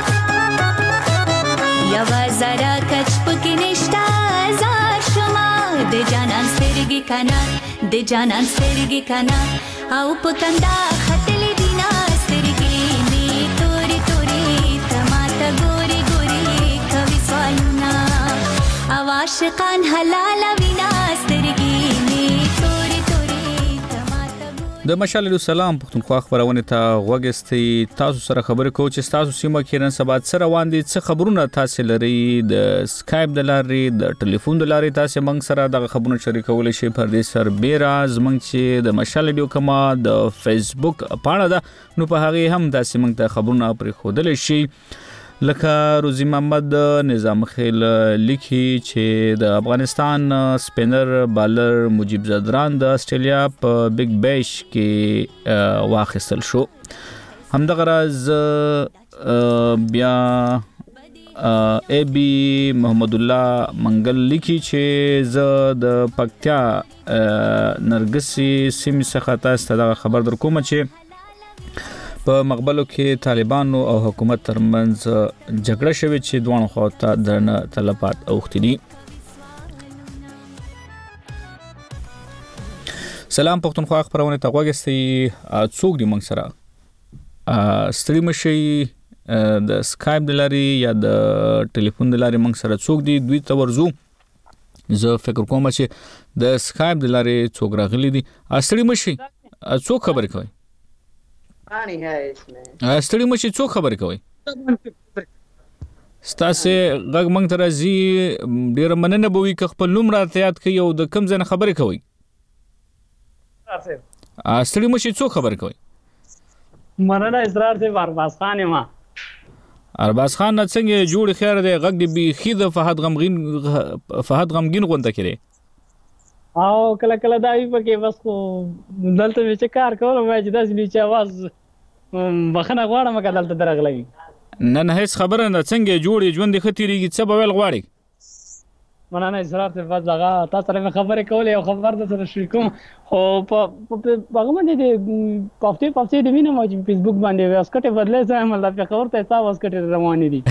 یوا زرا کچ پکې نشتا زار شما د جانان سترګې کنا د جانان سترګې کنا او پکندا خطل دینا سترګې می تورې تورې تماته ګوري ګوري کوي سوالونه او عاشقان حلال وینا سترګې می تورې تورې د مشال سلام پښتونخوا خبرونه ته غوګستي تاسو سره خبرې کوم چې تاسو سیمه کې نن سبا سره روان دي څه خبرونه تاسو لري د سکایپ د لارې د ټلیفون د لارې تاسو موږ سره د خبرونو شریکول شي پر دې سر بیراز موږ چې د مشال ډیو کما د فیسبوک پاڼه ده نو په هغه هم تاسو موږ ته خبرونه پرې خودل شي لکه روزي محمد نظام خیل لیکي چې د افغانستان سپینر بالر مجيب زدران د استرالیا په بیگ بیش کې واخیستل شو همدغه راز بیا ای بی محمد الله منګل لیکي چې زه د پکتیا نرګسي سیمې څخه تاسو ته خبر درکوم چې په مقبلو کې طالبانو او حکومت ترمنځ جګړه شوې چې دوه خوا ته درنه تلفات اوختي دي. سلام پښتونخوا خبرونه ته غوښتي څوک دی موږ سره ستړي مشي د سکایپ د لاري یا د ټلیفون د لاري موږ سره څوک دی دوی ته ورزو. زه فکر کوم چې د سکایپ د لاري څوک راغلي دي. ستړي مشي څوک خبرې کوي؟ پانی ہے اس میں ستړي مشي څوک خبرې کوي؟ ستاسو غږ موږ ته راځي. ډیر مننه به وي که خپل نوم راته یاد کړئ او د کوم ځای نه خبرې کوئ. ستړي مشي څوک خبرې کوي؟ مننه اسرار سے ارباز خان ما ارباز خان څنګه جوړ خیر دی غږ دی بي خید فهد غمغین فهد غمگین غونډه کړي او کله کله دای په کې بس خو دلته چې کار کوم ما چې داس نیچه आवाज بخنه غواړم که دلته درغلوي نه نه هیڅ خبره نه څنګه جوړ ژوند خطرېږي څه به ول غواړي. مننه اسرار سے بس هغه تاسو سره خبرې کولې او خبر د سره شریکوم خو په هغه باندې د پافته پافته د مینه موږ فیسبوک باندې واسکټه بدلې ځم الله په خبر ته تاسو واسکټه روانې دي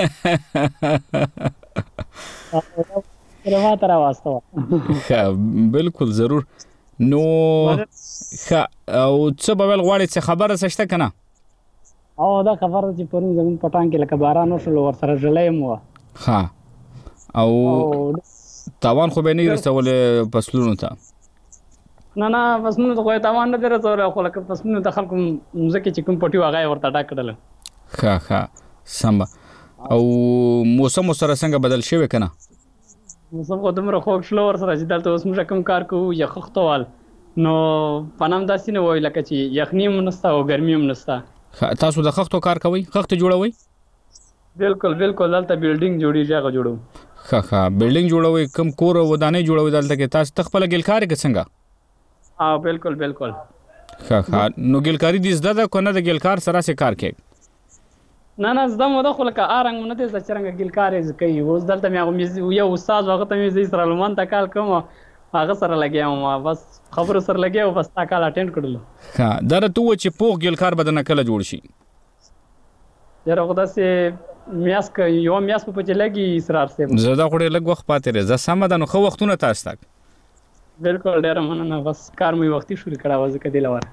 روا تر واسطه بالکل ضرور. نو ښه او څه به ول غواړي څه خبره سشته کنه او دا خبره چې پرون زمون پټان کې لکه باران وشو ور سره جلې مو ها او تاوان خو به نه رسولې فصلونو ته نه نه فصلونو ته خو تاوان نه درته خو لکه فصلونو ته خلکو مزکه چې کوم پټي واغای ورته ډاک کړل. ښه ښه سم. او موسم سره څنګه بدل شوی کنه؟ موسم خو دومره خوږ شلو ور سره چې دلته اوس موږ کوم کار کوو یا خختوال نو پنام داسې نه وای لکه چې یخنی هم نسته او ګرمي هم نسته. تاسو د خختو کار کوئ؟ خخت جوړوئ؟ بالکل بالکل دلته بلډینګ جوړیږي هغه جوړو. ښه ښه بلډینګ جوړوي کوم کور ودانې جوړوي دلته کې تاسو تخپل ګلکاري کې څنګه؟ ها بالکل بالکل. ښه ښه نو ګلکاري دې زده ده کنه د ګلکار سره سره کار کوي؟ نه نه زده مو د خو لکه آرنګ نه دې څنګه ګلکاري کوي اوس دلته مې یو استاد وخت مې زې سره لمن ته کال کوم هغه سره لګیام بس خبرو سره لګیاو بس تا کال اټینډ کړلو. ښه درته و چې پوخ ګلکار بدنه کله جوړ شي؟ یاره خدا سي میاس ک یو میاس په پچ لګي اسرار سي زدا خو لګ وخت پاتې رې ز سم ده نو خو وختونه تاسو تک بالکل ډیر مننه بس کار مې وختي شروع کړه وځه کدی لور.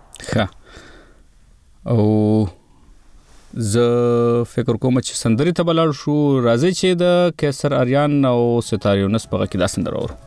ښه او ز فکر کوم چې سندري ته بلل شو راځي چې د کیسر اریان او ستاریونس په کې دا سندر اور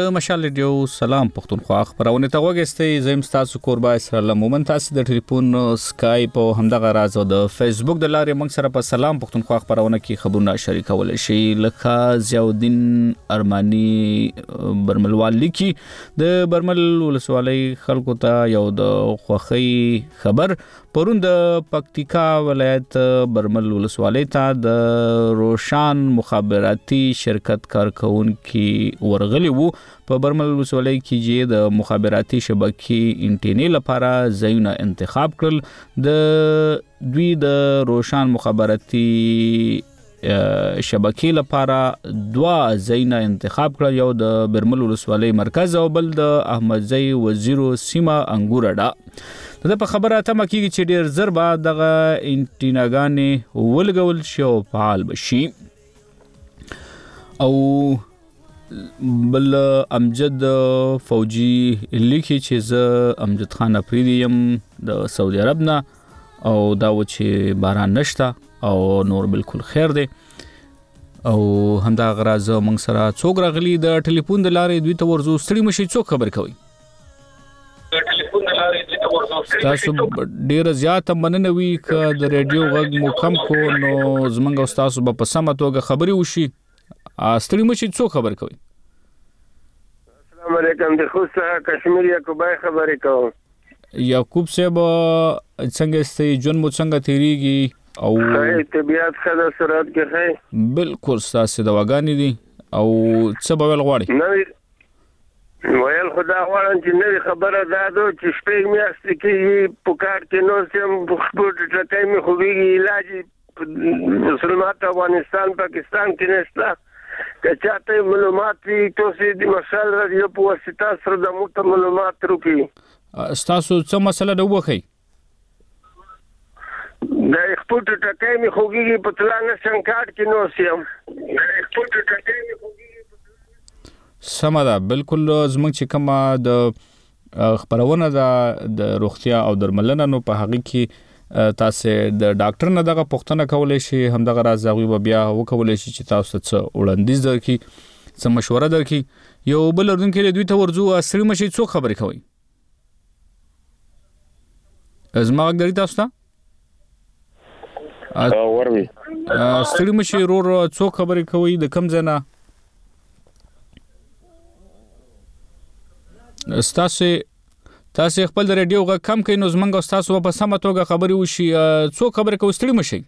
د مشال ریډیو سلام پښتونخوا خبرونه ته وګورئ. زم تاسو قربا اسرائیل مومن تاسو د ټلیفون اسکایپ او همدغه راز او د فیسبوک د لارې موږ سره په سلام پښتونخوا خبرونه کې خبرونه شریکول شي. لکه ضیاءالدین ارمانی برملوال لیکي د برمل ولسوالۍ خلکو ته یو د خوخي خبر پرون د پکتیکا ولایت برمل ولسوالۍ ته د روشان مخابراتي شرکت کارکونکو ورغلی وو. په برمل ولسوالۍ کې چې د مخابراتي شبکې انټینې لپاره ځایونه انتخاب کړل. د دوی د روشان مخابراتي شبکې لپاره دوا ځایونه انتخاب کړل، یو د برمل ولسوالۍ مرکز او بل د احمدزی وزیرو سیمه انګورډا. د په خبره ته مکیږي چې ډیر زر به دغه انټیناګانې ولګول شي او فعال بشي. او بل امجد فوجي لیکي چې زه امجد خان افریدی يم د سعودي عرب نه او دا و چې باران نشته او نور بالکل خیر دی. او همدا غراز موږ سره څوک راغلي د ټلیفون د لارې دوی ته ورزو ستړي مشي څوک خبر کوي. تاسو ډیر زیات مننه وی ک د ریډیو غږ مو کم کو نو زمونږ استاد به په سمه توګه خبري وشي. ستړي مشي څوک خبر کوي. السلام علیکم د خوسته کشمیر یعقوبای خبرې کوم. یعقوب صاحب څنګه ستې جون مو څنګه تیریږي او طبيعت خدا سرات کې ہے بالکل ساسه دواګانی دي او څه به ول غواړي نو ویل خدا غواړم چې نوې خبره دا ده چې شپږ میاشتې کې په کار کې نو سم خپل ټکای می خوږي علاج مسلمان افغانستان پاکستان کې نشته. که چاته معلومات وي تاسو د مشال رادیو په واسطه سره د مو معلومات ورکړي. تاسو څه مسله ده وکړئ. د خپل ټکای می خوږي په تلانه شنکاټ کې نو سم د خپل ټکای می خوږي سمه ده. بالکل زموږ چې کومه د خبرونه ده د روغتیا او درملنه نو په هغه کې تاسو د ډاکټر نه دغه پوښتنه کولای شي، هم دغه راز غوي بیا وکولای شي چې تاسو څه وړاندیز درکړي، څه مشوره درکړي. یو بل اردن کې دوی ته ورځو اصلي مشي څوک خبرې کوي. ازما غږ درې تاسو ته وروي اصلي مشي رور څوک خبرې کوي د کم ځای نه. استاسو تاسو خپل د ریډیو غږ کم کړئ نو زمونږ استاسو په سمه توګه خبري وشي. څوک خبرې کوي ستړي مشي.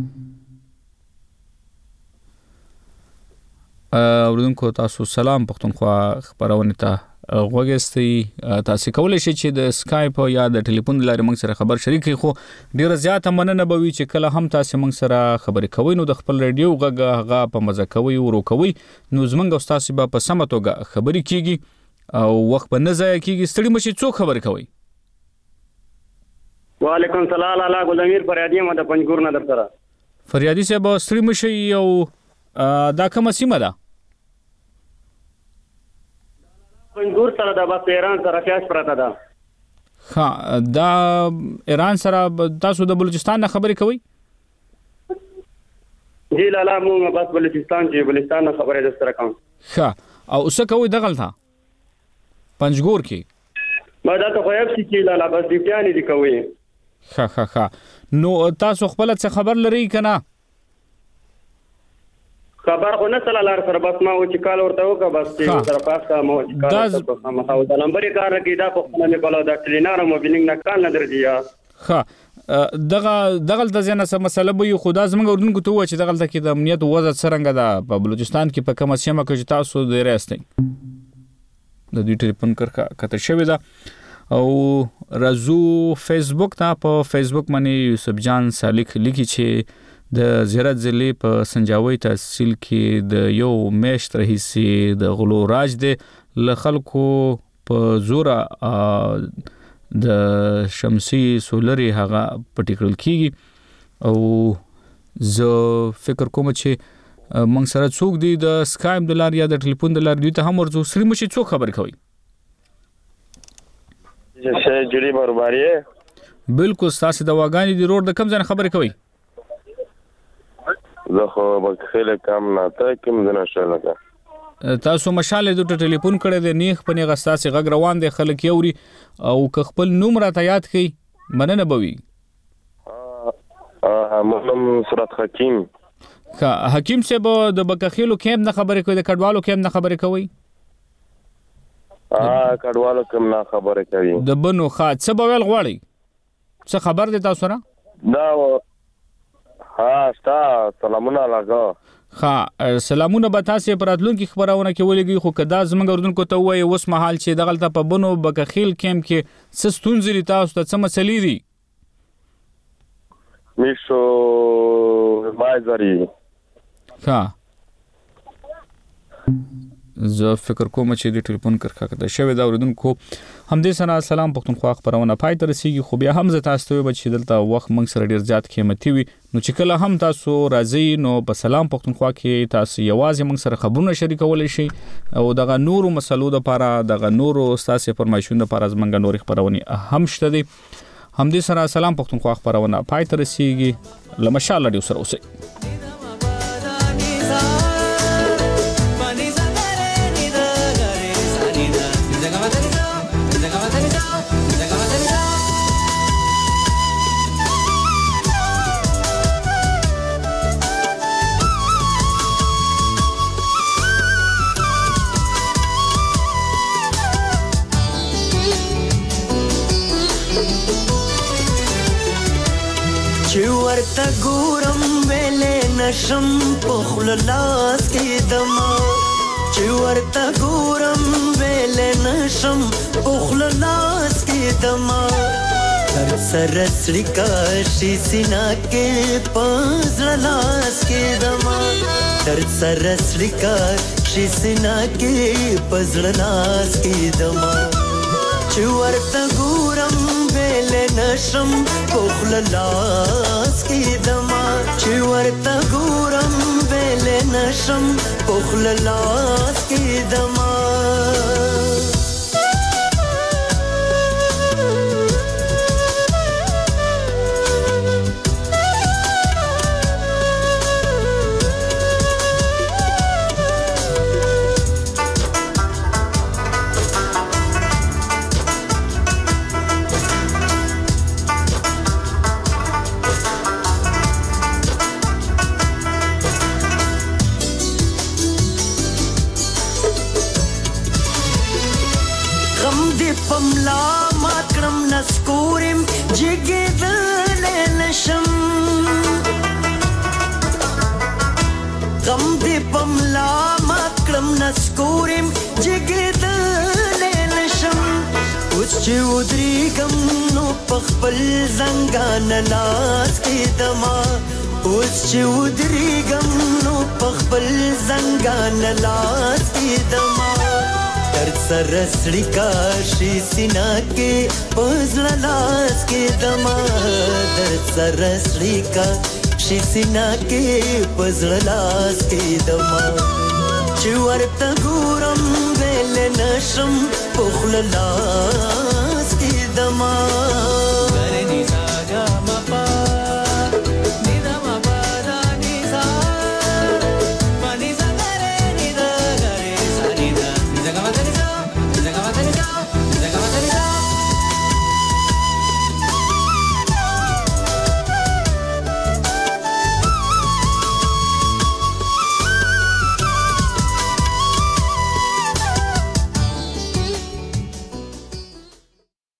اوردونکو تاسو سلام پښتونخوا خبرونه ته غوږستئ. تاسو کولای شئ چې د اسکایپ یا د ټلیفون لارې موږ سره خبر شریک کړئ. خو ډیر زیات مننه به وي چې کله هم تاسو موږ سره خبرې کوئ نو د خپل ریډیو غږ هغه په مزه کوي ورو کوي نو زمونږ استاسو به په سمه توګه خبرې کیږي او وخت په نزا کېږي. ستړي مشي څوک خبر کوي. وعلیکم السلام الله ګلامیر فریادی مده پنځګور نه در سره. فریادی صاحب ستړي مشي او دا کومه سیمه ده؟ پنځګور سره د بس ایران سره پیاس پراته ده. ها دا ایران سره تاسو د بلوچستان نه خبرې کوي؟ جی لاله مو بس بلوچستان چې بلوچستان نه خبرې در سره کوم. ها او څه کوي دغل ته پنځګور کې؟ ما دا ته خو یې چې لاله بس ډیپیانې دي کوي. ها ها ها نو تاسو خپل څه خبر لري کنه؟ خبر خو نه سره لار سره بس ما و چې کال ورته وکړه بس چې سره پاسه ما چې کال ورته ما او د لمبري کار کې دا په خپل نه کولو دا کلینار موبیلینګ نه کال نه درځي. ها دغه دغه د ځنه سم مسله به خدا زموږ اردن کو ته و چې دغه ته کې د امنیت وضع څنګه ده په بلوچستان کې په کومه سیمه کې تاسو د راستئ د دوی ټلیفون کرکا کته شوی دا او رازو فیسبوک ته په فیسبوک باندې یوسف جان سالک لیکي چې د زیارت ضلع په سنجاوي تحصیل کې د یو میاشت رئیسي د غلو راج دی ل خلکو په زوره د شمسي سولري هغه پټیکل کیږي او زه فکر کوم چې موږ سره څوک دی د اسکایپ د لارې یا د ټلیفون د لارې دوی ته هم ورځو سړي مشي څوک خبر کوي. شه جوړي برباري بالکل تاسو د واګانی دی روډ د کم ځای خبرې کوي. زه خو بخیله کم نه ته کوم ځای شلګه تاسو مشال د ټلیفون کړه د نیخ په نیغه ستاسو غږ روان دي خلک یوري او که خپل نوم را ته یاد کړئ مننه بوي. محمد سرات حکیم. ها حکیم صاحب د بکخیلو کیمپ نه خبرې کوي د کډوالو کیمپ نه خبرې کوي؟ ا کډوالو کیمپ نه خبرې کوي. د بنو خاط څه بویل غواړي؟ څه خبر دي تاسو سره؟ دا ها ستا سلامونه لګا. ها سلامونه به تاسو پر اتلونکو خبرونه کې ولګي خو کدا زمونږ اردوونکو ته وایي اوس مهال چې دغلته په بنو بکخیل کیمپ کې څه ستونزې دي تاسو ته څه مسلې دي؟ میشو مایزری. ها زه فکر کوم چې د ټلیفون کرخه کده شوی دا اوردونکو همدې سره سلام پښتونخوا خبرونه پای ته رسیږي خو بیا هم زه تاسو ته چې دلته وخت موږ سره ډیر زیات قیمتي وي نو چې کله هم تاسو راځي نو په سلام پښتونخوا کې تاسو یوازې موږ سره خبرونه شریکولای شئ او دغه نورو مسلو لپاره دغه نورو تاسو پرمایشونه لپاره زمونږ نوري خبرونه هم شته دي. همدې سره سلام پښتونخوا خبرونه پای ته رسیږي لمشال رادیو سره اوسئ. ورته ګورم ویلې نشم پخل لاس کې دما چې ورته ګورم ویلې نشم پخل لاس کې دما تر سر سړی شي سینا کې پزړ لاس کې دما تر سر سړی شي سینا کې پزړ لاس کې دما چې ورته ګورم ویلې نشم پخل لاس کې دما چې ورته ګورم ویلې نشم پخل لاس کې دما پملا ماکرم نسکورم جگدل نشم غم دی پملا ماکرم نسکورم جگدل نشم اوس چې ودریږم نو پخپل زنګان لاس کې دما اوس چې ودریږم نو پخپل زنګان لاس کې دما تر سر سړی کاشي سینا کې پزړ لاس کې دما تر سر سړی کاشي سینا کې پزړ لاس کې دما چې ورته ګورم ویل نشم پخل لاس